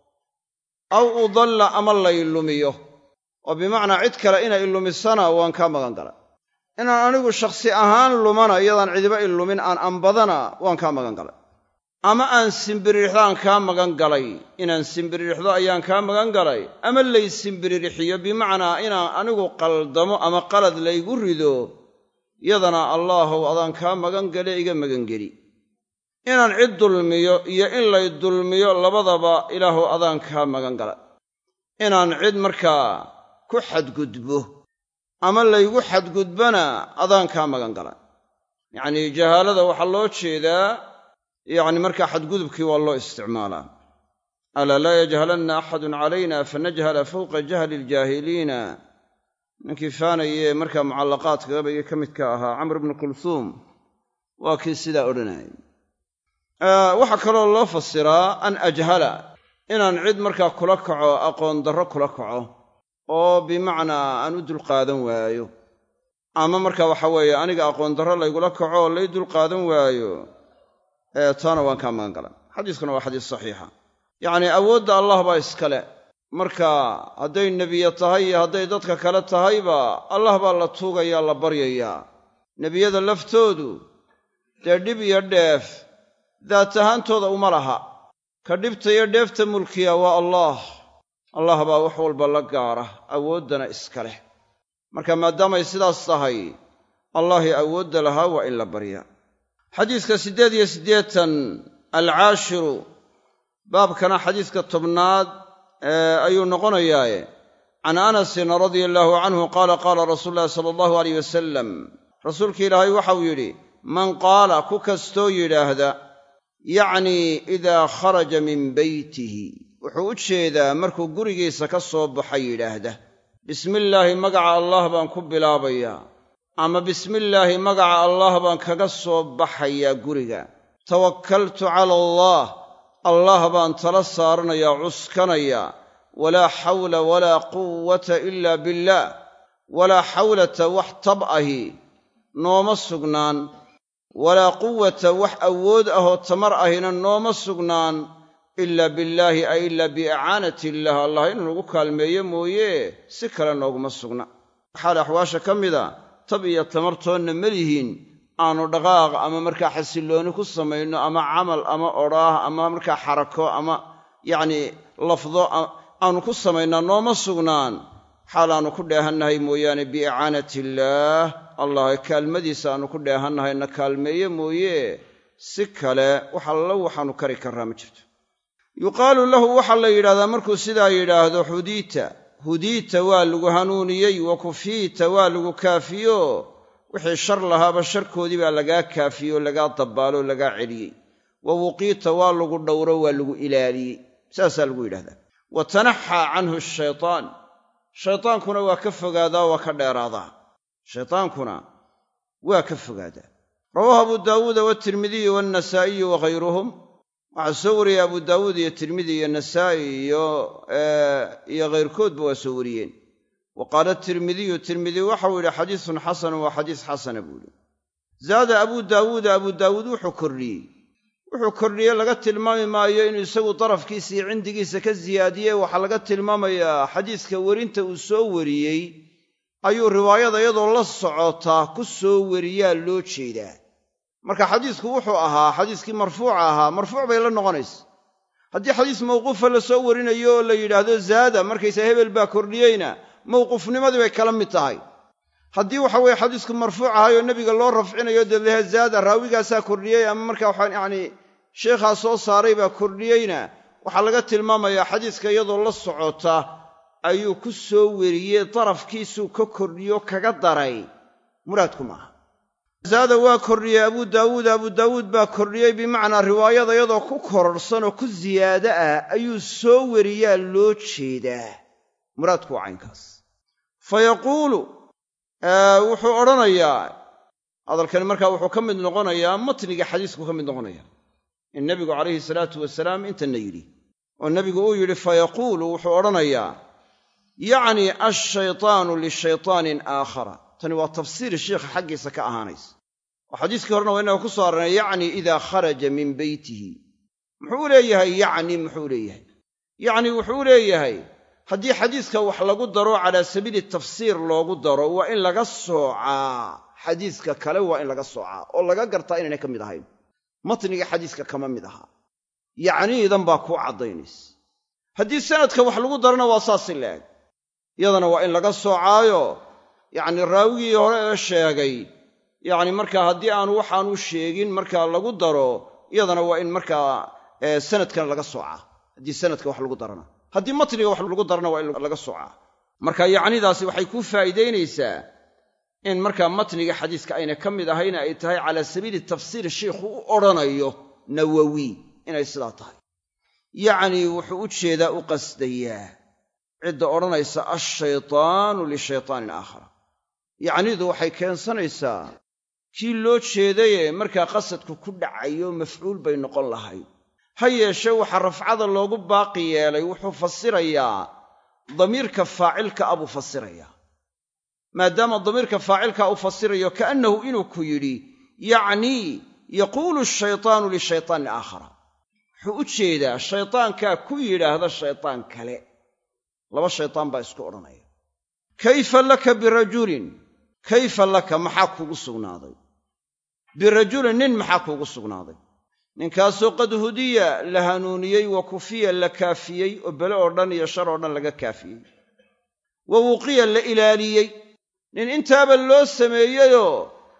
aw udalla ama lay lumiyo oo bimacnaa cid kale inay lumisana waan kaa magan galay inaan anigu shakhsi ahaan lumana iyadaan cidiba i lumin aan anbadana waan kaa magan galay ama aan simbiririxdaan kaa magan galay inaan simbiririxdo ayaan kaa magan galay ama lay simbirirxiyo bimacnaa inaan anigu qaldamo ama qalad laygu rido yadana allaahow adaan kaa magan gale iga magangeli inaan cid dulmiyo iyo in lay dulmiyo labadaba ilaahow adaan kaa magan gala inaan cid markaa ku xadgudbo ama laygu xadgudbana adaan kaa magan gala yacnii jahaalada waxaa loo jeedaa yacni markaa xadgudubkii waa loo isticmaalaa alaa laa yajhalanna axadun calayna fanajhala fawqa jahli aljaahiliina ninkii faanayee markaa mucallaqaadka gabayga ka midka ahaa camr bnu kulhuum waa kii sidaa odhanayay waxaa kaloo loo fasiraa an ajhala inaan cid markaa kula kaco aqoon darro kula kaco oo bimacnaa aan u dulqaadan waayo ama markaa waxa weeye aniga aqoon darro laygula kaco oo lay dulqaadan waayo taana waan kaa magan galan xadiiskuna waa xadiis saxiixa yacnii awoodda allah baa iskale marka hadday nebiye tahay iyo hadday dadka kale tahayba allah baa la tuugayaa la baryayaa nebiyada laftoodu dee dhib iyo dheef daat ahaantooda uma laha ka dhibta iyo dheefta mulkiya waa allah allah baa wax walba la gaara awooddana iska leh marka maadaamay sidaas tahay allahi awoodda lahaa waa in la baryaa xadiiska siddeed iyo siddeetan alcaashiru baabkana xadiiska tobnaad ayuu noqonayaaye can anasin radia allaahu canhu qaala qaala rasuulu llahi sala allahu alayh wasalam rasuulka ilaahay waxau yidhi man qaala ku kastoo yidhaahda yacnii idaa kharaja min beytihi wuxuu u jeedaa markuu gurigiisa ka soo baxay yidhaahda bismillaahi magaca allah baan ku bilaabayaa ama bismillaahi magaca allah baan kaga soo baxayaa guriga tawakkaltu cala allah allah baan tala saaranayaa cuskanayaa walaa xawla walaa quwwata ilaa billaah walaa xawlata wax tab ahi nooma sugnaan walaa quwwata wax awood ahoo tamar ahina nooma sugnaan ilaa billaahi ay ilaa biicaanati illaah allah inuu nagu kaalmeeyo mooye si kale nooguma sugna xaal axwaasha ka mida tab iyo tamartoonna ma lihiin aanu dhaqaaq ama markaa xasillooni ku samayno ama camal ama odhaah ama markaa xarako ama yacnii lafdo aanu ku samaynaa nooma sugnaan xaal aanu ku dheehannahay mooyaane biicaanati illaah allah kaalmadiisa aanu ku dheehannahay na kaalmeeye mooye si kale wax alla waxaanu kari karraa ma jirto yuqaalu lahu waxaa la yidhahdaa markuu sidaa yidhaahdo hudiita hudiita waa lagu hanuuniyey wa kufiita waa lagu kaafiyo wixii shar lahaaba sharkoodii baa lagaa kaafiyey lagaa dabbaalo lagaa celiyey wa wuqiita waa lagu dhowro waa lagu ilaaliyey saasaa lagu yidhahdaa wa tanaxaa canhu ashaytaan shaytaankuna waa ka fogaadaa waa ka dheeraadaa shaytaankuna waa ka fogaadaa rawaahu abu daawuuda waatirmidiyu waannasaa'iyu waghayruhum waxaa soo wariyey abu daawuud iyo tirmidi iyo nasaa'i iyo iyo kayrkoodba waa soo wariyeen wa qaala tirmidiyu tirmidi waxau yidhi xadiisun xasanun waa xadiis xasana buu yidhi zaada abu daawuuda abu daawuud wuxuu kordhiyey wuxuu kordhiyey laga tilmaami maayo inuu isagu darafkiisii cindigiisa ka siyaadiyey waxaa laga tilmaamayaa xadiiska werinta uu soo wariyey ayuu riwaayada iyadoo la socotaa ku soo wariyaa loo jeedaa. marka xadiisku wuxuu ahaa xadiiskii marfuuca ahaa marfuuc bay la noqonaysa. haddii xadiis mawquufa la soo warinayo oo la yidhaahdo zaada markaysa hebel baa kordhiyeyna mawquufnimadii bay kala mid tahay. haddii waxa weeye xadiisku marfuuc ahayoo nebiga loo rafcinayo dee lehe zaada raawigaasaa kordhiyey ama markaa waxaan yacni sheekhaa soo saaray baa kordhiyeyna waxaa laga tilmaamayaa xadiiska iyadoo la socota ayuu ku soo weriyey darafkiisuu ka kordhiyo kaga daray muraadku maaha. zaada waa kordhiyey abu daawuud abu daawuud baa kordhiyey bimacnaa riwaayada iyadoo ku kororsan oo ku ziyaado ah ayuu soo weriyaa loo jeedaa. muraadku waa caynkaas. fa yaquulu wuxuu odhanayaa hadalkani markaa wuxuu ka mid noqonayaa matniga xadiisku ka mid noqonaya in nebigu calayhi salaatu wasalaam intana yidhi oo nebigu uu yidhi fa yaquulu wuxuu odhanayaa yacni ashaytaanu lishaytaanin aakhara. tani waa tafsiir sheikha xaggiisa ka ahaanaysa oo xadiiskii horena waa inaga ku soo arranay yacni idaa kharaja min beytihi. muxuu leeyahay yacni muxuu leeyahay yacni wuxuu leeyahay haddii xadiiska wax lagu daro calaa sabiili tafsiir loogu daro waa in laga soocaa xadiiska kale waa in laga soocaa oo laga gartaa inaynay ka mid ahayn. matniga xadiiska kama mid aha yacniidan baa kuu caddaynaysa. haddii sanadka wax lagu darana waa saasi leeg iyadana waa in laga soocaayo yacni raawigii hore ee sheegay yacni markaa haddii aanu waxaanu sheegin markaa lagu daro iyadana waa in markaa sanadkana laga soocaa haddii sanadka wax lagu darana. haddii matniga wax lagu darana waa in laga soocaa. marka yacnidaasi waxay kuu faa'iidaynaysaa in markaa matniga xadiiska ayna ka mid ahayna ay tahay calaa sabiili tafsiir sheikhu u odhanayo nawowi inay sidaa tahay. yacni wuxuu u jeedaa u qasdayaa cidda odhanaysa ashaytaanu lishaytaanin aakhara. yacnidu waxay keensanaysaa kii loo jeedayee markaa qasadku ku dhacayo mafcuul bay noqon lahayd. ha yeeshee waxaa rafcada loogu baaqi yeelay wuxuu fasirayaa damiirka faacilka a buu fasirayaa. maadaama damiirka faacilka u fasirayo ka'annahu inuu ku yidhi yacnii yaquulu ashaytaanu lishaytaanin aakhara. wuxuu u jeedaa shaytaankaa ku yidhaahda shaytaan kale. laba shaytaan baa isku odhanaya. kayfa laka birajulin kayfa laka maxaa kuugu sugnaaday birajulin nin maxaa kuugu sugnaaday ninkaasoo qad hudiya la hanuuniyey wa kufiya la kaafiyey oo bele oo dhan iyo shar oo dhan laga kaafiyey wa wuqiya la ilaaliyey. nin intaaba loo sameeyeyoo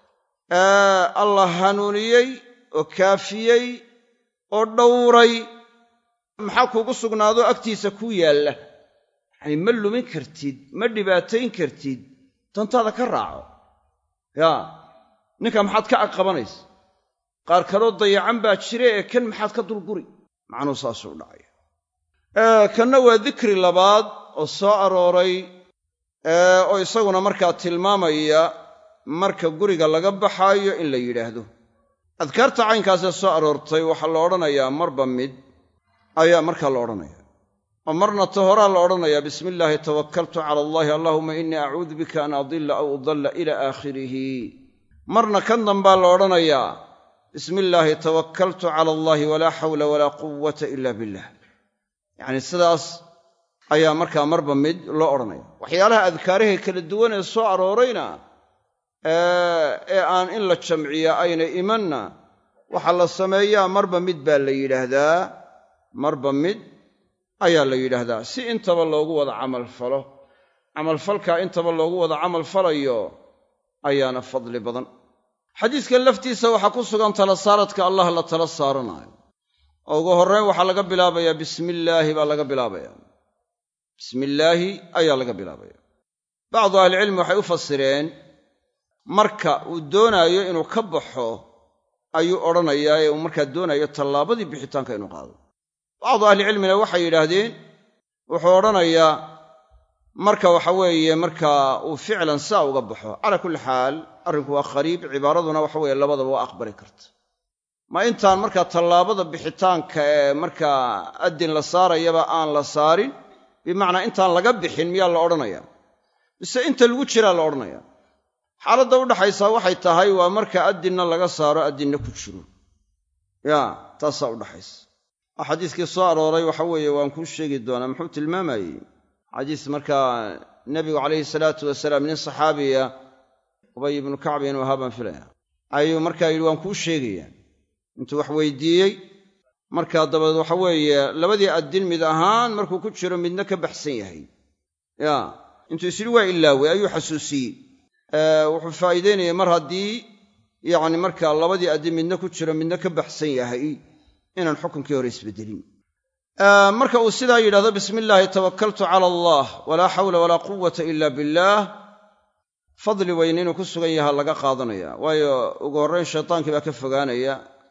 allah hanuuniyey oo kaafiyey oo dhowray maxaa kuugu sugnaadoo agtiisa ku yaalla. yacni ma lumin kartid ma dhibaatayn kartid dantaada ka raaco yaa ninka maxaad ka aqabanaysa. qaar kaloo dayacan baa jira ee kan maxaad ka dulguri macnuu saasuu dhacaya. kanna waa dikri labaad oo soo arooray oo isaguna markaa tilmaamaya marka guriga laga baxaayo in la yidhaahdo. adkaarta caynkaasee soo aroortay waxaa la odhanayaa marba mid ayaa markaa la odhanaya oo marna ta horaa la odhanayaa bismi illaahi tawakkaltu cala allahi allaahumma innii acuudu bika an adilla aw udalla ilaa aakhirihi. marna kan dambaa la odhanayaa bismi illaahi tawakkaltu cala allaahi walaa xawla walaa quwwata ila billah. yacni sidaas ayaa markaa marba mid loo odhanaya. waxyaalaha adkaaraha kala duwan ee soo aroorayna ee aan in la jamciya ayna imanna waxaa la sameeyaa marba mid baa la yidhaahdaa marba mid ayaa la yidhaahdaa si intaba loogu wada camal falo. camalfalkaa intaba loogu wada camal falayo ayaana fadli badan. xadiiskan laftiisa waxaa ku sugan tala saaradka allah la tala saaranaayo oo ugu horrayn waxaa laga bilaabayaa bismillaahi baa laga bilaabayaa bismillaahi ayaa laga bilaabaya. bacdu ahlicilmi waxay u fasireen marka uu doonaayo inuu ka baxo ayuu odhanayaa ee uu markaa doonayo tallaabadii bixitaanka inuu qaado. bacdu ahlicilmina waxay yidhaahdeen wuxuu odhanayaa marka waxa weeye markaa uu ficlan saa uga baxo. calaa kulli xaal arrinku waa qariib, cibaaraduna waxa weeye labadaba waa aqbali karta. ma intaan markaa tallaabada bixitaanka ee markaa addin la saarayaba aan la saarin bimacnaa intaan laga bixin miyaa la odhanayaa mise inta lagu jiraa la odhanayaa. xaaladda u dhaxaysaa waxay tahay waa marka addinna laga saaro addinna ku jiro. ya taasaa u dhaxaysa xadiiskii soo arooray waxa weeye waan kuu sheegi doonaa muxuu tilmaamayey xadiis markaa nebigu calayhi salaatu wasalaam nin saxaabiya ubay ibnu kacb inuu ahaa baan filaya ayuu markaa yidhi waan kuu sheegayaa intuu wax weydiiyey markaa dabadeed waxa weeye labadii addin mid ahaan markuu ku jiro midna ka baxsan yahay ya intuu is yidhi waa ilaawey ayuu xasuusiyey wuxuu faa'iideynayay mar haddii yacni markaa labadii addin midna ku jiro midna ka baxsan yahay inaan xukunkii hore isbeddelin marka uu sidaa yidhahdo bismi illaahi tawakkaltu cala allah walaa xawla walaa quwata ila billaah fadli weyn inuu ku sugan yaha laga qaadanaya waayo ugu horrayn shaytaankii baa ka fogaanaya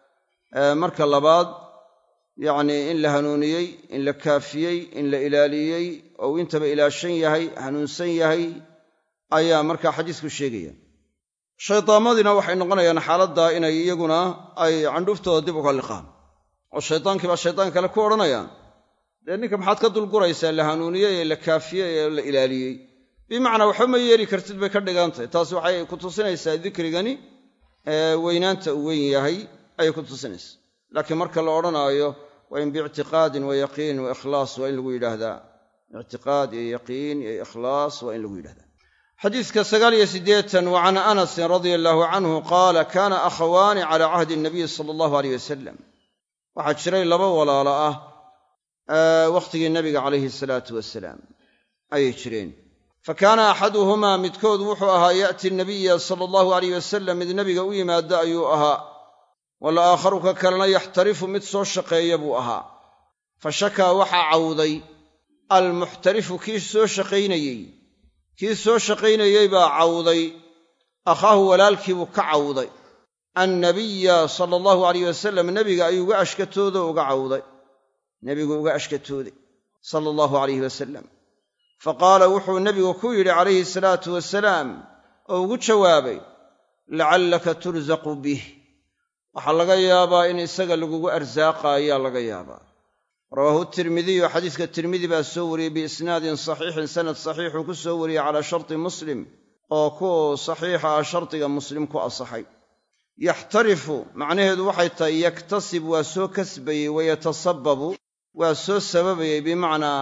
marka labaad yacnii in la hanuuniyey in la kaafiyey in la ilaaliyey oo uu intaba ilaashan yahay hanuunsan yahay ayaa markaa xadiisku sheegaya shaydaamadiina waxay noqonayaan xaaladdaa inay iyaguna ay candhuuftooda dib uga liqaan oo shaydaankii baa shaydaan kale ku odhanayaan dee ninka maxaad ka dulguraysaa la hanuuniyey ee la kaafiyey ee la ilaaliyey bimacnaa waxba ma yeeli kartid bay ka dhigan tahay taasi waxay ku tusinaysaa dikrigani weynaanta uu weyn yahay ayay ku tusinaysaa laakiin marka la odhanaayo waa in biictiqaadin wa yaqiin wa ikhlaas waa in lagu yidhaahdaa ictiqaad iyo yaqiin iyo ikhlaas waa in lagu yidhahdaa xadiiska sagaal iyo siddeetan wa can anasin radia allaahu canhu qaala kaana akhawaani calaa cahdi nabiyi sala allahu aleyh wasalam waxaa jiray laba walaalo ah wakhtigii nabiga calayhi salaatu wasalaam ayay jireen fa kaana axaduhumaa midkood wuxuu ahaa ya'ti nabiya sala allahu aleyh wasalam mid nebiga u yimaada ayuu ahaa walaakharu ka kalena yaxtarifu mid soo shaqeeya buu ahaa fa shakaa waxaa cawday almuxtarifu kii soo shaqaynayey kii soo shaqaynayey baa cawday akhaahu walaalkii buu ka cawday annabiya sala allahu alayh wasalam nebiga ayuu uga ashkatoodo uga cawday nebigu uga ashkatooday sala allahu alayhi wasalam fa qaala wuxuu nebigu ku yidhi calayhi salaatu wasalaam oo ugu jawaabay lacallaka tursaqu bih waxaa laga yaabaa in isaga lagugu arsaaqa ayaa laga yaabaa rawaahu tirmidiyu xadiiska tirmidi baa soo wariyey biisnaadin saxiixin sanad saxiixuu ku soo wariyey calaa sharti muslim oo ku saxiixa ah shardiga muslim ku asaxay yaxtarifu macnaheedu waxay tahay yaktasib waa soo kasbayey wayatasababu waa soo sababayey bimacnaa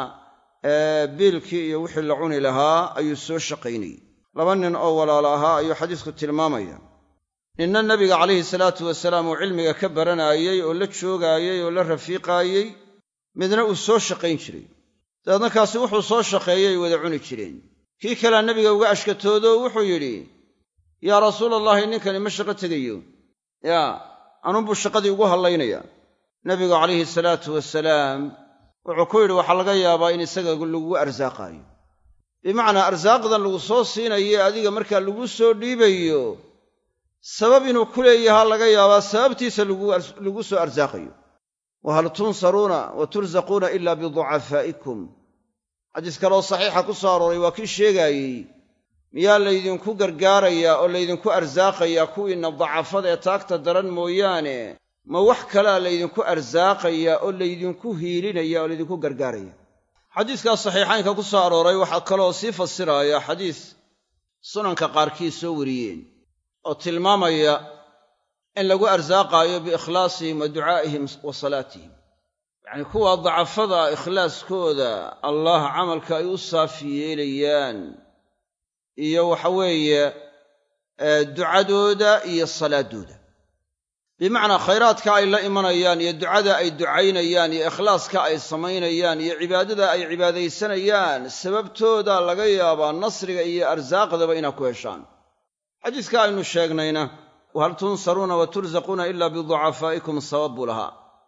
biilkii iyo wixii la cuni lahaa ayuu soo shaqaynayey laba nin oo walaalo ahaa ayuu xadiisku tilmaamaya ninna nebiga calayhi salaatu wasalaam uu cilmiga ka baranaayey oo la joogaayey oo la rafiiqaayey midna uu soo shaqayn jiray dabeedna kaasi wuxuu soo shaqeeyey wada cuni jireen kii kalea nebiga uga ashkatoodo wuxuu yidhi yaa rasuulallaahi ninkani ma shaqo tegayo yaa anuunbuu shaqadii ugu hallaynayaa nebigu calayhi salaatu wasalaam wuxuu ku yidhi waxaa laga yaabaa in isaga lagugu arsaaqaayo bimacnaa arsaaqdan lagu soo siinaye adiga markaa lagu soo dhiibayo sabab inuu ku leeyahaa laga yaabaa sababtiisa lagu soo arsaaqayo wahal tunsaruuna wa tursaquuna ilaa biducafaa'ikum xadiis kaloo saxiixa ku soo arooray waa kii sheegaayey miyaa laydinku gargaarayaa oo laydinku arsaaqayaa kuwiinna dacafada ee taagta daran mooyaane ma wax kalea laydinku arsaaqayaa oo laydinku hiilinaya oo laydinku gargaaraya xadiiskaas saxiixaynka ku soo arooray waxaa kaloo sii fasiraaya xadiis sunanka qaarkii soo wariyeen oo tilmaamaya in lagu arsaaqaayo biikhlaasihim wa ducaa'ihim wa salaatihim yacnii kuwa dacafada ikhlaaskooda allah camalka ay u saafi yeelayaan iyo waxa weeye ducadooda iyo salaadooda bimacnaa khayraadka ay la imanayaan iyo ducada ay ducaynayaan iyo ikhlaaska ay samaynayaan iyo cibaadada ay cibaadaysanayaan sababtooda laga yaabaa nasriga iyo arsaaqdaba inaad ku heshaan xadiiska aynu sheegnayna wahal tunsaruuna wa tursaquuna ilaa biducafaa'ikum sabab buu lahaa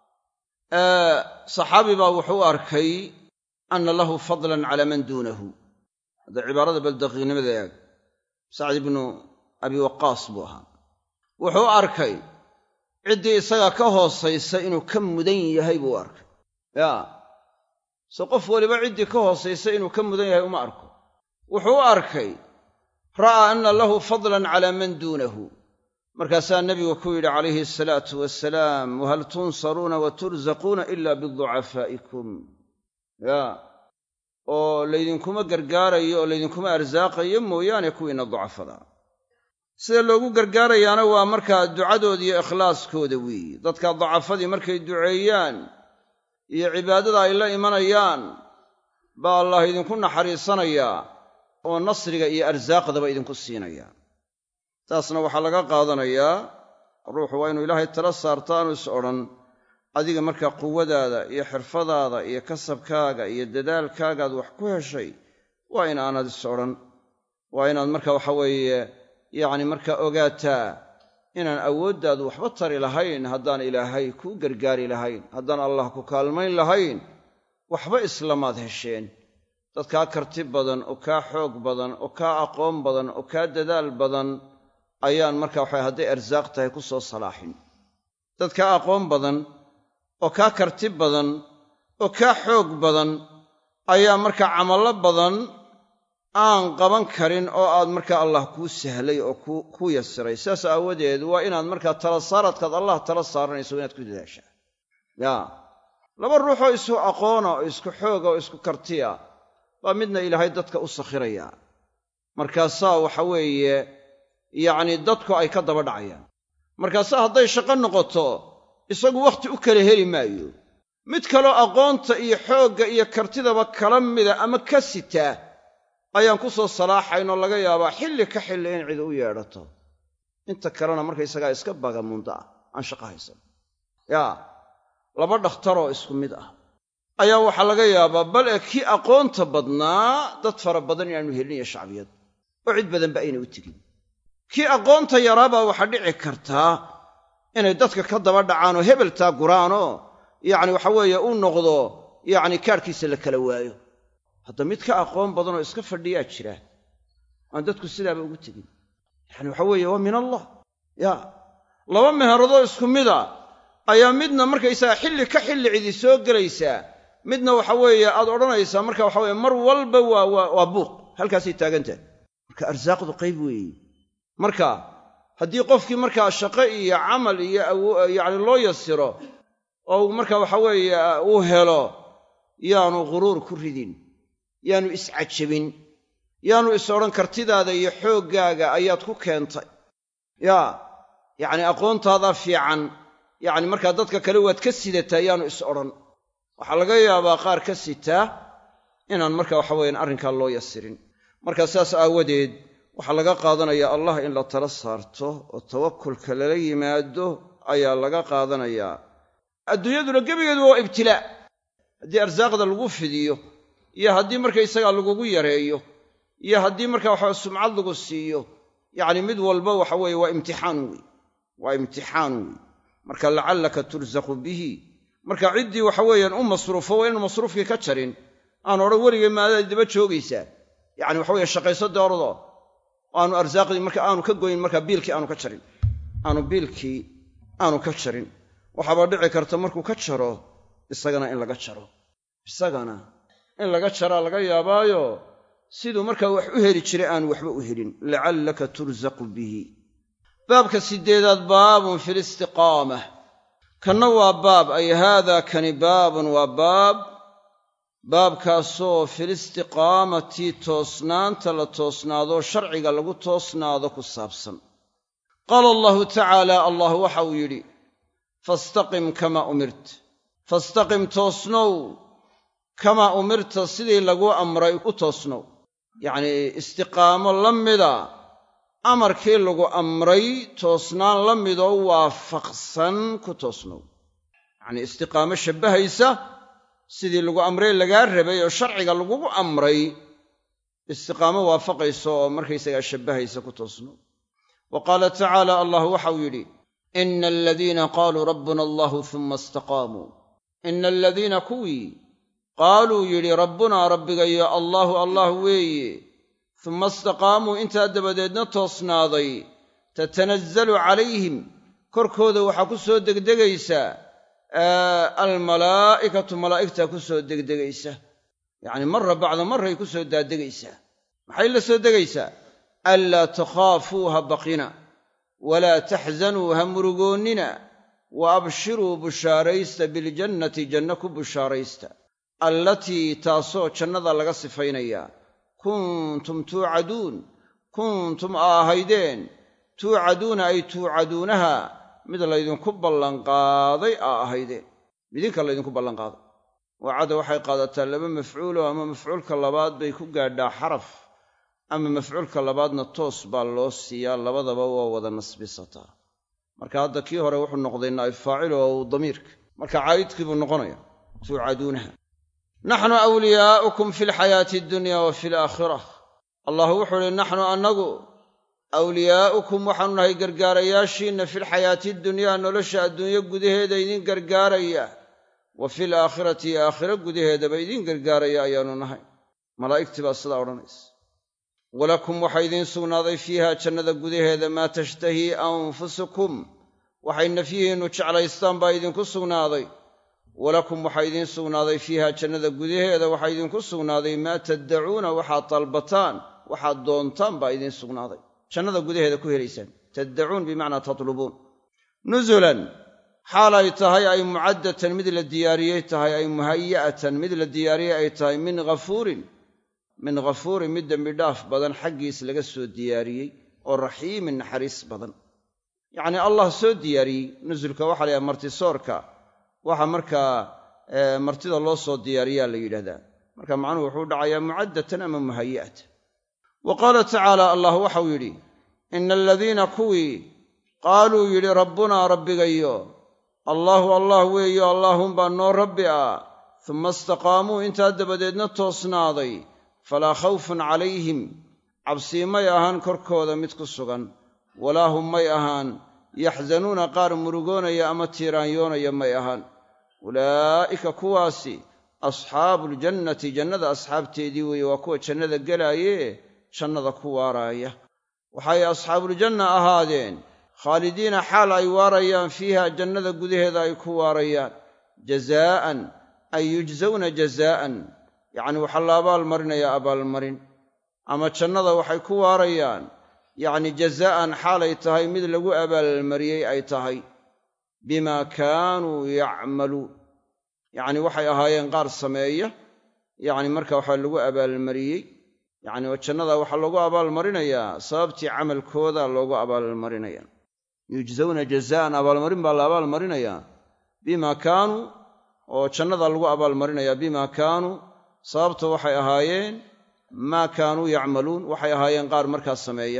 saxaabi baa wuxuu u arkay anna lahu fadlan calaa man duunahu hadda cibaarada baldaqiiqnimada eeg sacd ibnu abi waqaas buu ahaa wuxuu arkay ciddii isaga ka hoosaysa inuu ka mudan yahay buu arkay yaa se qof waliba ciddii ka hoosaysa inuu ka mudan yahay uma arko wuxuu u arkay ra'aa anna lahu fadlan calaa man duunahu markaasaa nebigu ku yidhi calayhi asalaatu wasalaam wahal tunsaruuna wa tursaquuna ilaa biducafaa'ikum yaa oo laydinkuma gargaarayo oo laydinkuma arsaaqayo mooyaane kuwiinna ducafada sida loogu gargaarayaana waa markaa ducadooda iyo ikhlaaskooda weeye. dadka dacafadii markay duceeyaan iyo cibaadada ay la imanayaan baa allah idinku naxariisanayaa oo nasriga iyo arsaaqdaba idinku siinaya. taasna waxaa laga qaadanayaa ruuxu waa inuu ilaahay tala saarto, aanu is odhan adiga markaa quwadaada iyo xirfadaada iyo kasabkaaga iyo dadaalkaagaad wax ku heshay, waa in aanad is odhan. waa inaad marka waxa weeye yacni markaa ogaataa inaan awooddaadu waxba tari lahayn haddaan ilaahay kuu gargaari lahayn, haddaan allah ku kaalmayn lahayn waxba islamaad hesheen. dad kaa karti badan oo kaa xoog badan oo kaa aqoon badan oo kaa dadaal badan ayaan markaa waxa hadday arsaaq tahay ku soo salaaxin. dad kaa aqoon badan oo kaa karti badan oo kaa xoog badan ayaa markaa camallo badan aan qaban karin oo aad markaa allah kuu sahlay oo kuu yasiray. sidaas aawadeed waa inaad markaa tala saaradkaad allah tala saaranayso inaad ku dadaashaa. yaa laba ruuxoo isu aqoona oo isku xooga oo isku kartiya baa midna ilaahay dadka u sakhirayaa, markaasaa waxa weeye yacni dadku ay ka daba dhacayaan. markaasaa hadday shaqo noqoto isagu wakhti u kala heli maayo. mid kaloo aqoonta iyo xoogga iyo kartidaba kala mida ama ka sitaa ayaan ku soo salaaxaynoo laga yaabaa xilli ka xilli in cid u yeedhato, inta kalena markaysagaa iska bagamuunda ah aan shaqo haysan. yaa laba dhakhtaroo isku mid ah ayaa waxaa laga yaabaa bal ee kii aqoonta badnaa dad fara badan inaanu helin iyo shacbiyad oo cid badanba aynay u tegin. kii aqoonta yaraabaa waxaa dhici kartaa inay dadka ka daba dhacaanoo hebeltaa guraanoo yacni waxa weeye u noqdo yacni kaadhkiisa la kala waayo. hadda mid ka aqoon badanoo iska fadhiyaa jira aan dadku sidaaba ugu tegin. yacni waxa weeye waa min allah. yaa laba meheradoo isku mida ayaa midna markaysaga xilli ka xilli cidi soo gelaysaa, midna waxa weeye aad odhanaysaa marka waxa weeye mar walba waa waa buuq halkaasay taagantahay. marka arsaaqdu qayb weeye. marka haddii qofkii markaa shaqo iyo camal iyo yacni loo yasiro oo marka waxa weeye uu helo, yaanu ghuruur ku ridin, yaanu iscajabin, yaanu is odhan kartidaada iyo xooggaaga ayaad ku keentay. yaa yacni aqoontaadaa fiican, yacni markaa dadka kale waad ka sidataa, yaanu is odhan. waxaa laga yaabaa qaar ka sitaa inaan marka waxa weeyaan arrinkaa loo yasirin. marka sidaas aawadeed waxaa laga qaadanayaa allah in la tala saarto oo tawakkulka lala yimaado ayaa laga qaadanayaa. adduunyaduna gebigeedu waa ibtilaa. haddii arsaaqda lagu fidiyo iyo haddii markaysagaa lagugu yareeyo iyo haddii markaa waxa sumcad lagu siiyo, yacni mid walba waxa weeye waa imtixaan wey waa imtixaan wey marka lacallaka tursaqu bihi. marka ciddii waxa weeyaan u masruufo waa inaan masruufkii ka jarin, aan odhan weligay maadaad daba joogaysaa, yacni waxa weeye shaqayso doorado aanu arsaaqdii marka aanu ka goyn, markaa biilkii aanu ka jarin aanu biilkii aanu ka jarin. waxaaba dhici karta markuu ka jaro isagana in laga jaro isagana in laga jaraa laga yaabaayo siduu markaa wax u heli jiray aanu waxba u helin. lacallaka tursaqu bihi. baabka sideedaad baabun fi listiqaamah. kanna waa baab ay haadaa kani baabun waa baab baabkaasoo filistiqaamati toosnaanta la toosnaado sharciga lagu toosnaado ku saabsan. qaala allahu tacaala allah waxa uu yidhi fastaqim kamaa umirt. fastaqim toosnow kamaa umirta sidii lagu amray u toosnow. yacnii istiqaamo la mida amarkii lagu amray toosnaan la midoo waafaqsan ku toosnow. yacnii istiqaamo shabbahaysa sidii lagu amray lagaa rabay oo sharciga lagugu amray istiqaamo waafaqayso oo markaysagaa shabbahaysa ku toosnow. wa qaala tacaala allah waxau yidhi ina aladiina qaaluu rabbuna allahu humma istaqaamuu. ina aladiina kuwii qaaluu yidhi rabbunaa rabbigayo allaahu allah weeye, humma istaqaamuu intaa dabadeedna toosnaaday, tatanazzalu calayhim korkooda waxaa ku soo degdegaysaa almalaa'ikatu malaa'igtaa ku soo degdegaysa. yacni marra bacda marray ku soo daadegaysaa. maxay la soo degaysaa? anlaa takhaafuu ha baqina, walaa taxzanuu ha murugoonnina, wa abshiruu bushaaraysta biljannati janno ku bushaaraysta, allatii taasoo jannada laga sifaynayaa kuntum tuucaduun kuntum a ahaydeen tuucaduuna ay tuucaduunaha mid laydinku ballanqaaday aa ahaydeen midinka laydinku ballanqaaday wacada waxay qaadataa laba mafcuulo ama mafcuulka labaad bay ku gaadhaa xaraf ama mafcuulka labaadna toos baa loo siiyaa labadaba waa wada nasbisataa marka hadda kii hore wuxuu noqday naa'ib faacil oo damiirka marka caa'idkii buu noqonaya tuucaduunaha naxnu awliyaa'ukum fi lxayaati addunya wa fi alaakhirah allah wuxuu ihi naxnu annagu awliyaa'ukum waxaanu nahay gargaarayaashiinna filxayaati addunyaa nolosha adduunyo gudaheeda idin gargaaraya wa fil aakhirati aakhiro gudaheedaba idin gargaaraya ayaanu nahay malaa'igtii baa sidaa odhanaysa walakum waxaa idiin sugnaaday fiiha jannada gudaheeda maa tashtahii anfusukum waxay nafyihiinnu jeclaystaan baa idinku sugnaaday walakum waxaa idiin sugnaaday fiiha jannada gudaheeda waxaa idinku sugnaaday maa taddacuuna waxaad dalbataan waxaad doontaan baa idiin sugnaaday jannada gudaheeda ku helaysaan taddacuun bimacnaa tatlubuun nusulan xaal ay tahay ay mucaddatan mid la diyaariyey tahay ay muhaya'atan mid la diyaariyey ay tahay min ghafuurin min ghafuurin mid dembi dhaaf badan xaggiis laga soo diyaariyey oo raxiimin naxariis badan yacnii allah soo diyaariyey nusulka waxaa la yidhaha martisoorka waxa markaa martida loo soo diyaariyaa la yidhahdaa marka macnuhu wuxuu dhacayaa mucaddatan ama muhaya'atan wa qaala tacaala allah waxau yidhi ina aladiina kuwii qaaluu yidhi rabbunaa rabbigayo allaahu allah weeyo allaahunbaa noo rabbi ah suma istaqaamuu intaa dabadeedna toosnaaday falaa khawfun calayhim cabsii may ahaan korkooda mid ku sugan walaa hum may ahaan yaxzanuuna qaar murugoonaya ama tiiraanyoonaya may ahaan ulaa'ika kuwaasi asxaabuuljannati jannada asxaabteedii weeye waa kuwa jannada gelaayee jannada ku waaraaya waxay asxaabuuljanna ahaadeen khaalidiina xaal ay waarayaan fiiha jannada gudaheeda ay ku waarayaan jazaa'an ay yujsawna jazaa'an yacni waxaa la abaalmarinayaa abaalmarin ama jannada waxay ku waarayaan yacni jazaa'an xaalay tahay mid lagu abaalmariyey ay tahay bimaa kaanuu yacmaluun yacni waxay ahaayeen qaar sameeya yacni marka waxaa lagu abaalmariyey yacni oo jannada waxaa loogu abaalmarinayaa sababtii camalkooda loogu abaalmarinaya yujsawna jazaa'an abaalmarin baa la abaalmarinayaa bimaa kaanuu oo jannada lagu abaalmarinayaa bimaa kaanuu sababta waxay ahaayeen maa kaanuu yacmaluun waxay ahaayeen qaar markaas sameeya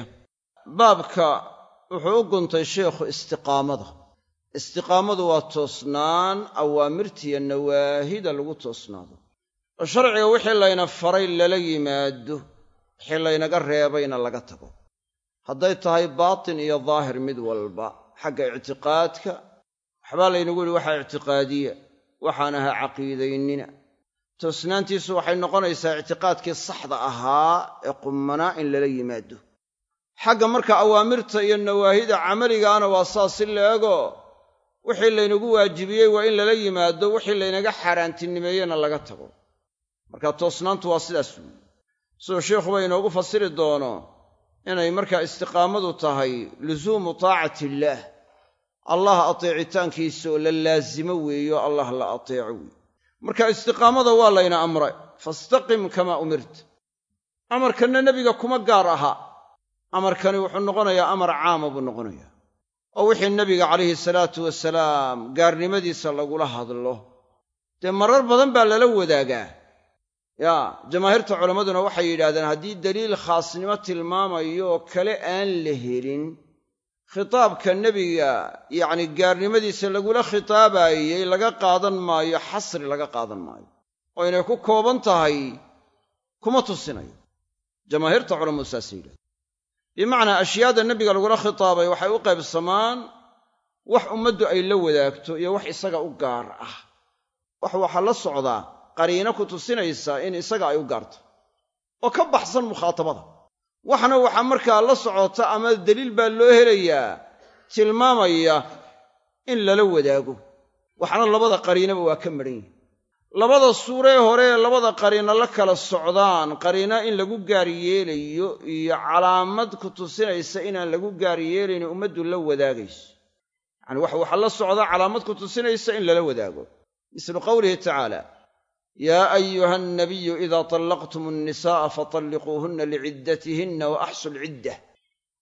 baabka wuxuu u guntay sheikhu istiqaamada istiqaamadu waa toosnaan awaamirtiiyo nawaahida lagu toosnaado oo sharciga wixii layna faray lala yimaado wixii laynaga reebayna laga tago hadday tahay baatin iyo daahir mid walba xagga ictiqaadka waxbaa laynagu yidhi waxaa ictiqaadiya waxaan ahaa caqiidaynina toosnaantiisu waxay noqonaysaa ictiqaadkii saxda ahaa ee qummanaa in lala yimaado xagga marka awaamirta iyo nawaahida camaligaana waa saas si la ego wixii laynagu waajibiyey waa in lala yimaado wixii laynaga xaaraantinimeeyena laga tago marka toosnaantu waa sidaas weyi siduu sheikhuba inoogu fasiri doono inay markaa istiqaamadu tahay lusuumu taacati illaah allah ateecitaankiisa oo la laasimo weeyo allah la ateeco weeye marka istiqaamada waa layna amray fastaqim kamaa umirta amarkanna nebiga kuma gaar aha amarkani wuxuu noqonayaa amar caama buu noqonayaa oo wixii nebiga calayhi salaatu wasalaam gaarnimadiisa lagula hadlo dee marar badan baa lala wadaagaa yaa jamaahiirta culammaduna waxay yidhaahdeen haddii daliil khaasnimo tilmaamayo oo kale aan la helin khitaabka nebiga yacni gaarnimadiisa lagula khitaabaayey laga qaadan maayo xasri laga qaadan maayo oo inay ku kooban tahay kuma tusinayo jamaahiirta culammadu saasay yidhahdeen bimacnaa ashyaada nebiga lagula khitaabay waxay u qaybsamaan wax ummaddu ay la wadaagto iyo wax isaga u gaar ah wax waxaa la socdaa qariino ku tusinaysa in isaga ay u gaarto oo ka baxsan mukhaatabada waxna waxaa markaa la socota ama daliil baa loo helayaa tilmaamaya in lala wadaago waxna labada qariinaba waa ka madhan yihin labada suuree hore ee labada qariino la kala socdaan qariino in lagu gaar yeelayo iyo calaamad ku tusinaysa inaan lagu gaar yeelaynin ummaddu la wadaagayso yacani wax waxaa la socda calaamad ku tusinaysa in lala wadaago mislu qowlihi tacaala yaa ayuha annabiyu idaa tallaqtum annisaa'a fatalliquuhunna liciddatihinna wa axsu lciddah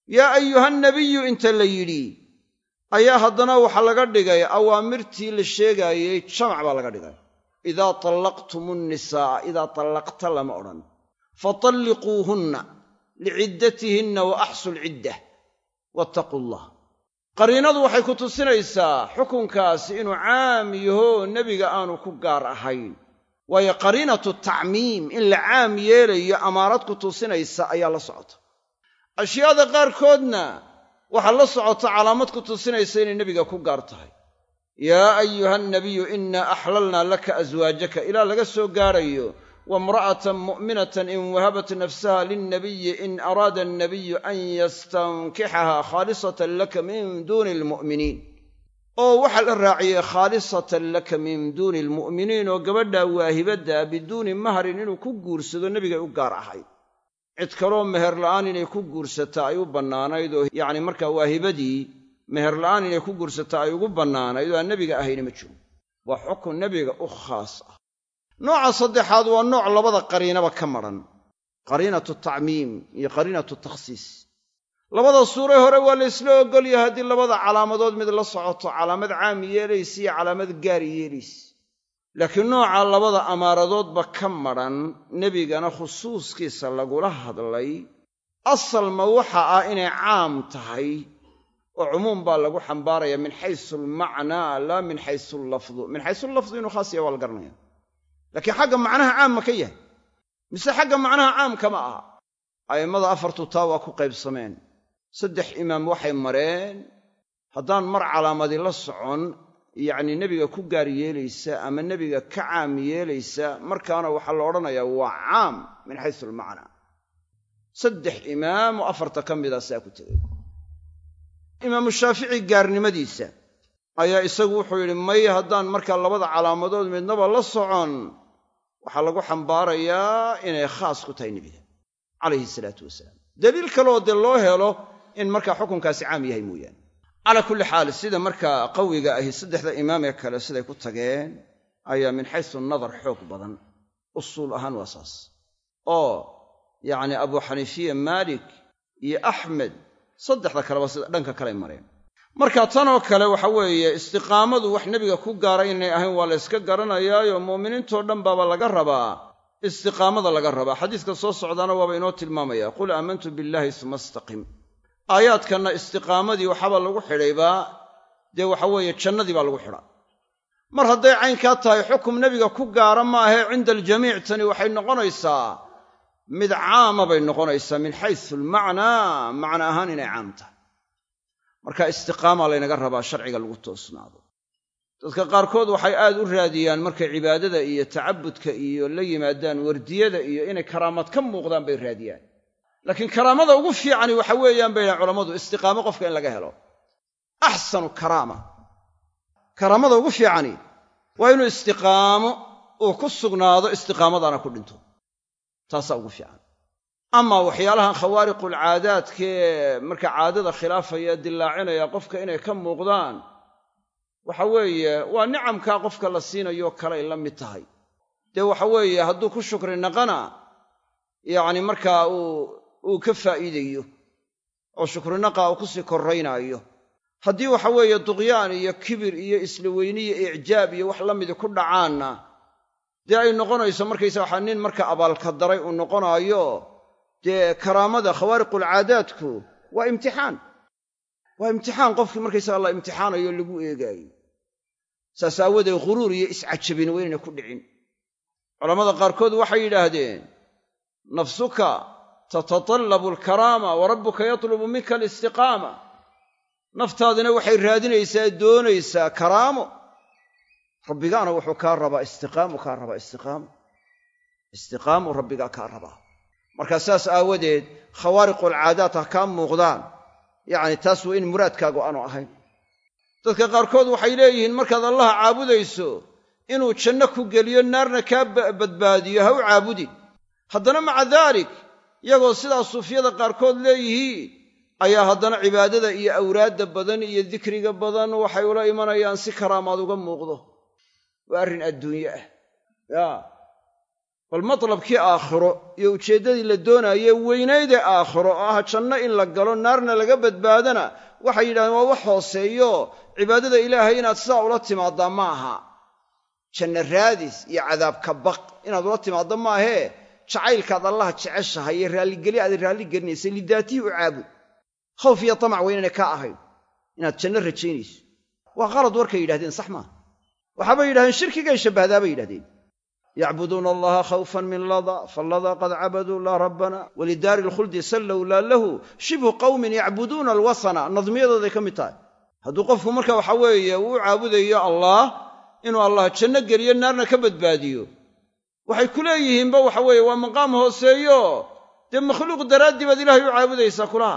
yaa ayuhannabiyu inta la yidhi ayaa haddana waxaa laga dhigay awaamirtii la sheegaayey jamac baa laga dhigay. idaa tallaqtumu nnisaa'a idaa tallaqta lama odhan. fatalliquuhunna liciddatihinna wa axsu lciddah wattaquu llah. qariinadu waxay ku tusinaysaa xukunkaasi inuu caam yaho nebiga aanu ku gaar ahayn. waayo qariinatu tacmiim in la caam yeelayo amaarad ku tusinaysa ayaa la socota. ashyaada qaarkoodna waxaa la socota calaamad ku tusinaysa inay nebiga ku gaar tahay. yaa ayuhannabiyu innaa axlalnaa laka aswaajaka ilaa laga soo gaarayo wamra'atan mu'minatan in wahabat nafsaha linnabiyi in araada annabiyu an yastankixahaa khaalisatan laka min duuni almu'miniin. oo waxaa la raaciyey khaalisatan laka min duuni almu'miniin, oo gabadhaa waahibadda biduuni mahrin inuu ku guursado nebigay u gaar ahayd. cid kaloo meher la'aan inay ku guursataa ay u bannaanayd oo yacni markaa waahibadii meher la'aan inay ku guursataa ay ugu bannaanayd oo aan nebiga ahayna ma jiro. waa xukun nebiga u khaas ah. nooca saddexaad waa nooc labada qariinaba ka madhan, qariinatu tacmiim iyo qariinatu takhsiis. labada suure hore waa la isla ogolyahay haddii labada calaamadood mid la socoto, calaamad caam yeelaysa iyo calaamad gaar yeelaysa. laakiin nooca labada amaaradoodba ka madhan nebigana khusuuskiisa lagula hadlay, asal ma waxa ah inay caam tahay oo cumuum baa lagu xambaaraya min xaysu almacnaa laa min xaysu allafdu. min xaysu allafdu inuu khaas yahay waa la garanaya, laakiin xagga macnaha caam ma ka yahay mise xagga macnaha caamka ma aha? a'immada afartu taa waa ku qaybsameen. saddex imaam waxay mareen haddaan mar calaamadi la socon yacni nebiga ku gaar yeelaysa ama nebiga ka caam yeelaysa, markaana waxaa la odhanayaa waa caam min xaysu almacnaa. saddex imaam oo afarta ka mida saa ku tegey. imaamu shaafici gaarnimadiisa ayaa isagu wuxuu yidhi may, haddaan markaa labada calaamadood midnaba la socon waxaa lagu xambaarayaa inay khaas ku tahay nebiga calayhi salaatu wasalaam. daliil kaleoo dee loo helo in markaa xukunkaasi caam yahay mooyaane. calaa kulli xaal sida markaa qawiga ahi saddexda imaam ee kale siday ku tageen ayaa min xaysu nadar xoog badan. usuul ahaan waa saas oo yacni abu xaniifiya maalik iyo axmed saddexda kaleba sida dhanka kaley mareen. marka tanoo kale waxa weeye istiqaamadu wax nebiga ku gaara inay ahayn waa la yska garanayaayo mu'miniintoo dhan baaba laga rabaa istiqaamada laga rabaa. xadiiska soo socdaana waaba inoo tilmaamaya qul aamantu billaahi suma istaqim. aayaadkanna istiqaamadii waxaaba lagu xidhaybaa dee waxa weeye jannadii baa lagu xidhaa. mar hadday caynkaa tahay xukum nebiga ku gaara maahee cinda aljamiic tani waxay noqonaysaa mid caama bay noqonaysaa min xaysu almacnaa, macna ahaan inay caam tahay. marka istiqaama laynaga rabaa sharciga lagu toosnaado. dadka qaarkood waxay aad u raadiyaan markay cibaadada iyo tacabudka iyo la yimaadaan wardiyada iyo inay karaamad ka muuqdaan bay raadiyaan. laakiin karaamada ugu fiicani waxa weeyaan bay dhahan culammadu istiqaamo qofka in laga helo. axsanu karaama, karaamada ugu fiicani waa inuu istiqaamo uu ku sugnaado, istiqaamadana ku dhinto. taasaa ugu fiican. amaa waxyaalahan khawaariqulcaadaadkee marka caadada khilaafaya dillaacinaya qofka inay ka muuqdaan, waxa weeye waa nicamkaa qofka la siinayo kaley la mid tahay. dee waxa weeye hadduu ku shukri naqana yacni markaa uu uu ka faa'iidayo oo shukrinaqa uu ku sii korraynaayo. haddii waxa weeye duqyaan iyo kibir iyo isla weyniyo icjaab iyo wax la midi ku dhacaanna dee ay noqonayso markaysa waxaa nin marka abaalka daray uu noqonaayo. dee karaamada khawaariqulcaadaadku waa imtixaan, waa imtixaan qofkii markaysaga la imtixaanayo lagu eegaayo. saas aawadeed ghuruur iyo iscajabin waynayna ku dhicin. culammada qaarkood waxay yidhaahdeen nafsuka tatatallabu alkaraama wa rabbuka yatlubu minka alistiqaama. naftaadina waxay raadinaysaa doonaysaa karaamo, rabbigaana wuxuu kaa rabaa istiqaamu kaa rabaa istiqaamo istiqaamu rabbigaa kaa rabaa. markaa saas aawadeed khawaariqulcaadaad ha kaa muuqdaan, yacni taas waa in muraadkaagu aanu ahayn. dadka qaarkood waxay leeyihiin markaad allaha caabudayso inuu janno ku geliyo naarna kaa badbaadiyo ha u caabudin. haddana maca daalik iyagoo sidaa suufiyada qaarkood leeyihiin ayaa haddana cibaadada iyo awraadda badan iyo dikriga badan waxay ula imanayaan si karaamaad uga muuqdo. waa arrin adduunye ah ya bal matlabkii aakhiro iyo ujeeddadii la doonaaye weynaydee aakhiro oo ah janno in la galo naarna laga badbaadana waxay yidhahdeen waa wax hooseeyo cibaadada ilaahay inaad sidaa ula timaaddaa ma aha janno raadis iyo cadaab ka baq inaad ula timaaddo maahee jacaylkaad allaha jeceshahay iyo raalligeli aad raalligelinaysa lidaatihi u caabud khawf iyo tamac weynana kaa ahayn inaad janno rajaynayso waa qalad warkay yidhahdeen sax maaha waxaabay yidhahdeen shirkigay shabbahdaa bay yidhahdeen yacbuduuna allaha khawfan min lada fallada qad cabaduu laa rabbana walidaari alkhuldi sallow laa lahu shibhu qawmin yacbuduuna alwasana nadmiyadooday ka mid tahay hadduu qofku marka waxa weeye uu caabudayo allah inuu allah janno geliyo naarna ka badbaadiyo waxay ku leeyihiinba waxa weeye waa maqaam hooseeyo dee makhluuq daraaddii baad ilaahay u caabudaysaa kulaha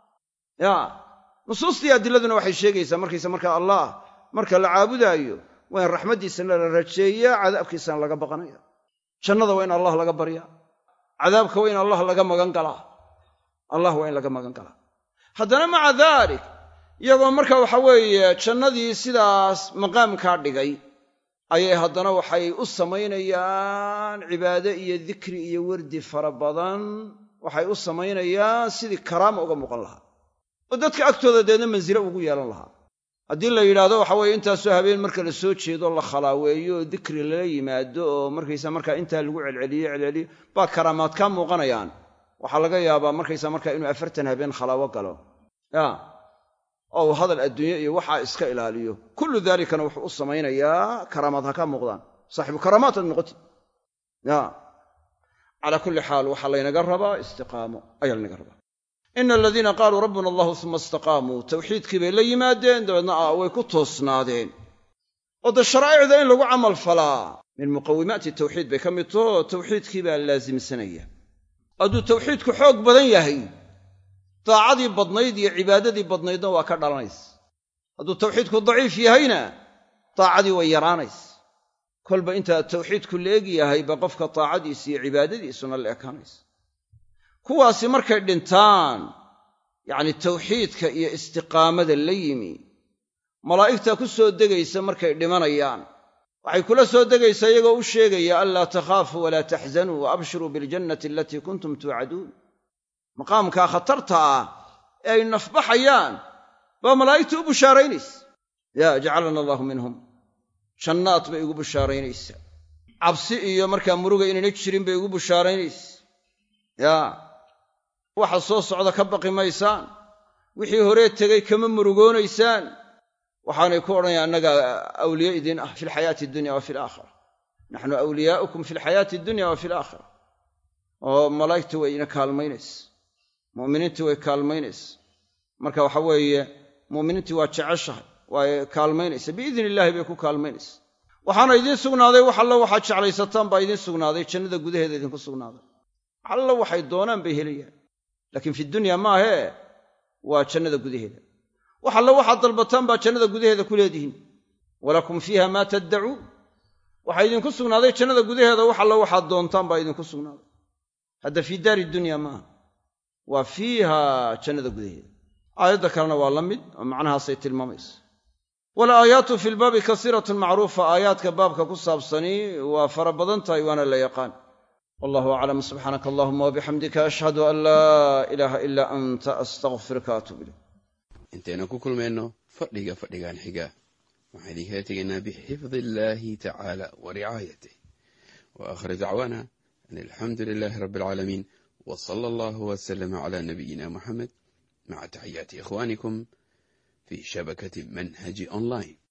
ya nusuustii adilladuna waxay sheegaysaa markaysa marka allah marka la caabudaayo waa in raxmaddiisana la rajeeyaa cadaabkiisana laga baqanaya jannada waa in allah laga baryaa cadaabka waa in allah laga magan galaa allah waa in laga magan galaa haddana maca daalik iyagoo marka waxa weeye jannadii sidaas maqaamkaa dhigay ayay haddana waxay u samaynayaan cibaade iyo dikri iyo wardi fara badan waxay u samaynayaan sidii karaama uga muuqan lahaa oo dadka agtooda deedna mansilo ugu yeelan lahaa haddii la yidhaahdo waxa weeye intaasoo habeen marka la soo jeedo la khalaaweeyo oo dikri lala yimaado oo markaysa markaa intaa lagu celceliyo celceliyo baa karaamaad kaa muuqanayaan waxaa laga yaabaa markaysa markaa inuu afartan habeen khalaawo galo ya oo uu hadal adduunye iyo waxaa iska ilaaliyo kullu daalikana wuxuu u samaynayaa karaamaad ha kaa muuqdaan saaxibu karaamaat aad noqoti ya calaa kulli xaal waxaa laynaga rabaa istiqaamo ayaa laynaga rabaa ina aladiina qaaluu rabbuna allahu uma istaqaamuu tawxiidkii bay la yimaadeen dabeedna way ku toosnaadeen oo dee sharaa'icda in lagu camal falaa min muqawimaati tawxiid bay ka mid taho tawxiidkii baa laasimsanaya hadduu tawxiidku xoog badan yahay daacadii badnayd iyo cibaadadii badnaydna waa ka dhalanays hadduu tawxiidku daciif yahayna daacadii way yaraanays kolba intaa tawxiidku la eg yahay ba qofka daacadiisa iyo cibaadadiisuna la ekaanaysa kuwaasi markay dhintaan yacni tawxiidka iyo istiqaamada la yimi malaa'igtaa ku soo degaysa markay dhimanayaan waxay kula soo degaysaa iyagoo u sheegaya anlaa takhaafuu walaa taxzanuu wa abshiruu biljannati alatii kuntum tuucaduun maqaamkaa khatarta ah ee ay nafbaxayaan baa malaa'igta u bushaaraynaysa yaa jacalana allaahu minhum jannaad bay igu bushaaraynaysaa cabsi iyo markaa muruga inayna jirin bay igu bushaaraynaysa yaa waxa soo socda ka baqi maysaan wixii horee tegey kama murugoonaysaan waxaanay ku odhanayaan annaga awliye idin ah fi lxayaati addunya wa fi alaakhira naxnu awliyaa'ukum fi lxayaati addunya wa fi alaakhira oo malaa'igtu way ina kaalmaynaysa mu'miniintii way kaalmaynaysa marka waxa weeye mu'miniintii waa jeceshahay waa kaalmaynaysa biidni illaahi bay ku kaalmaynaysa waxaana idiin sugnaaday wax allo waxaad jeclaysataan baa idiin sugnaaday jannada gudaheeda idinku sugnaaday allo waxay doonaan bay helayaan laakiin fi dunya maahee waa jannada gudaheeda wax allo waxaad dalbataan baa jannada gudaheeda ku leedihiin walakum fiiha maa taddacuun waxaa idinku sugnaaday jannada gudaheeda wax allo waxaad doontaan baa idinku sugnaaday hadda fii daari dunya maaha waa fiiha jannada gudaheeda aayadda kalena waa la mid oo macnahaasay tilmaamaysa walaayaatu fi lbaabi kasiiratun macruufa aayaadka baabka ku saabsani waa fara badan tahay waana la yaqaan wallahu aclam subxaanaka allahuma wabixamdika ashhadu an laa ilaaha ilaa anta astaqfiruka atuub ilayk intayna ku kulmayno fadhiga fadhigan xiga waxaan idinkaga tegaynaa bixifdi illaahi tacaala wa ricaayatih wa aakhir dacwaana an alxamdu lilaahi rabbi alcaalamiin wa sala allahu wasalama calaa nabiyina muxamed maca taxiyaati ikhwaanikum fi shabakati manhaji online.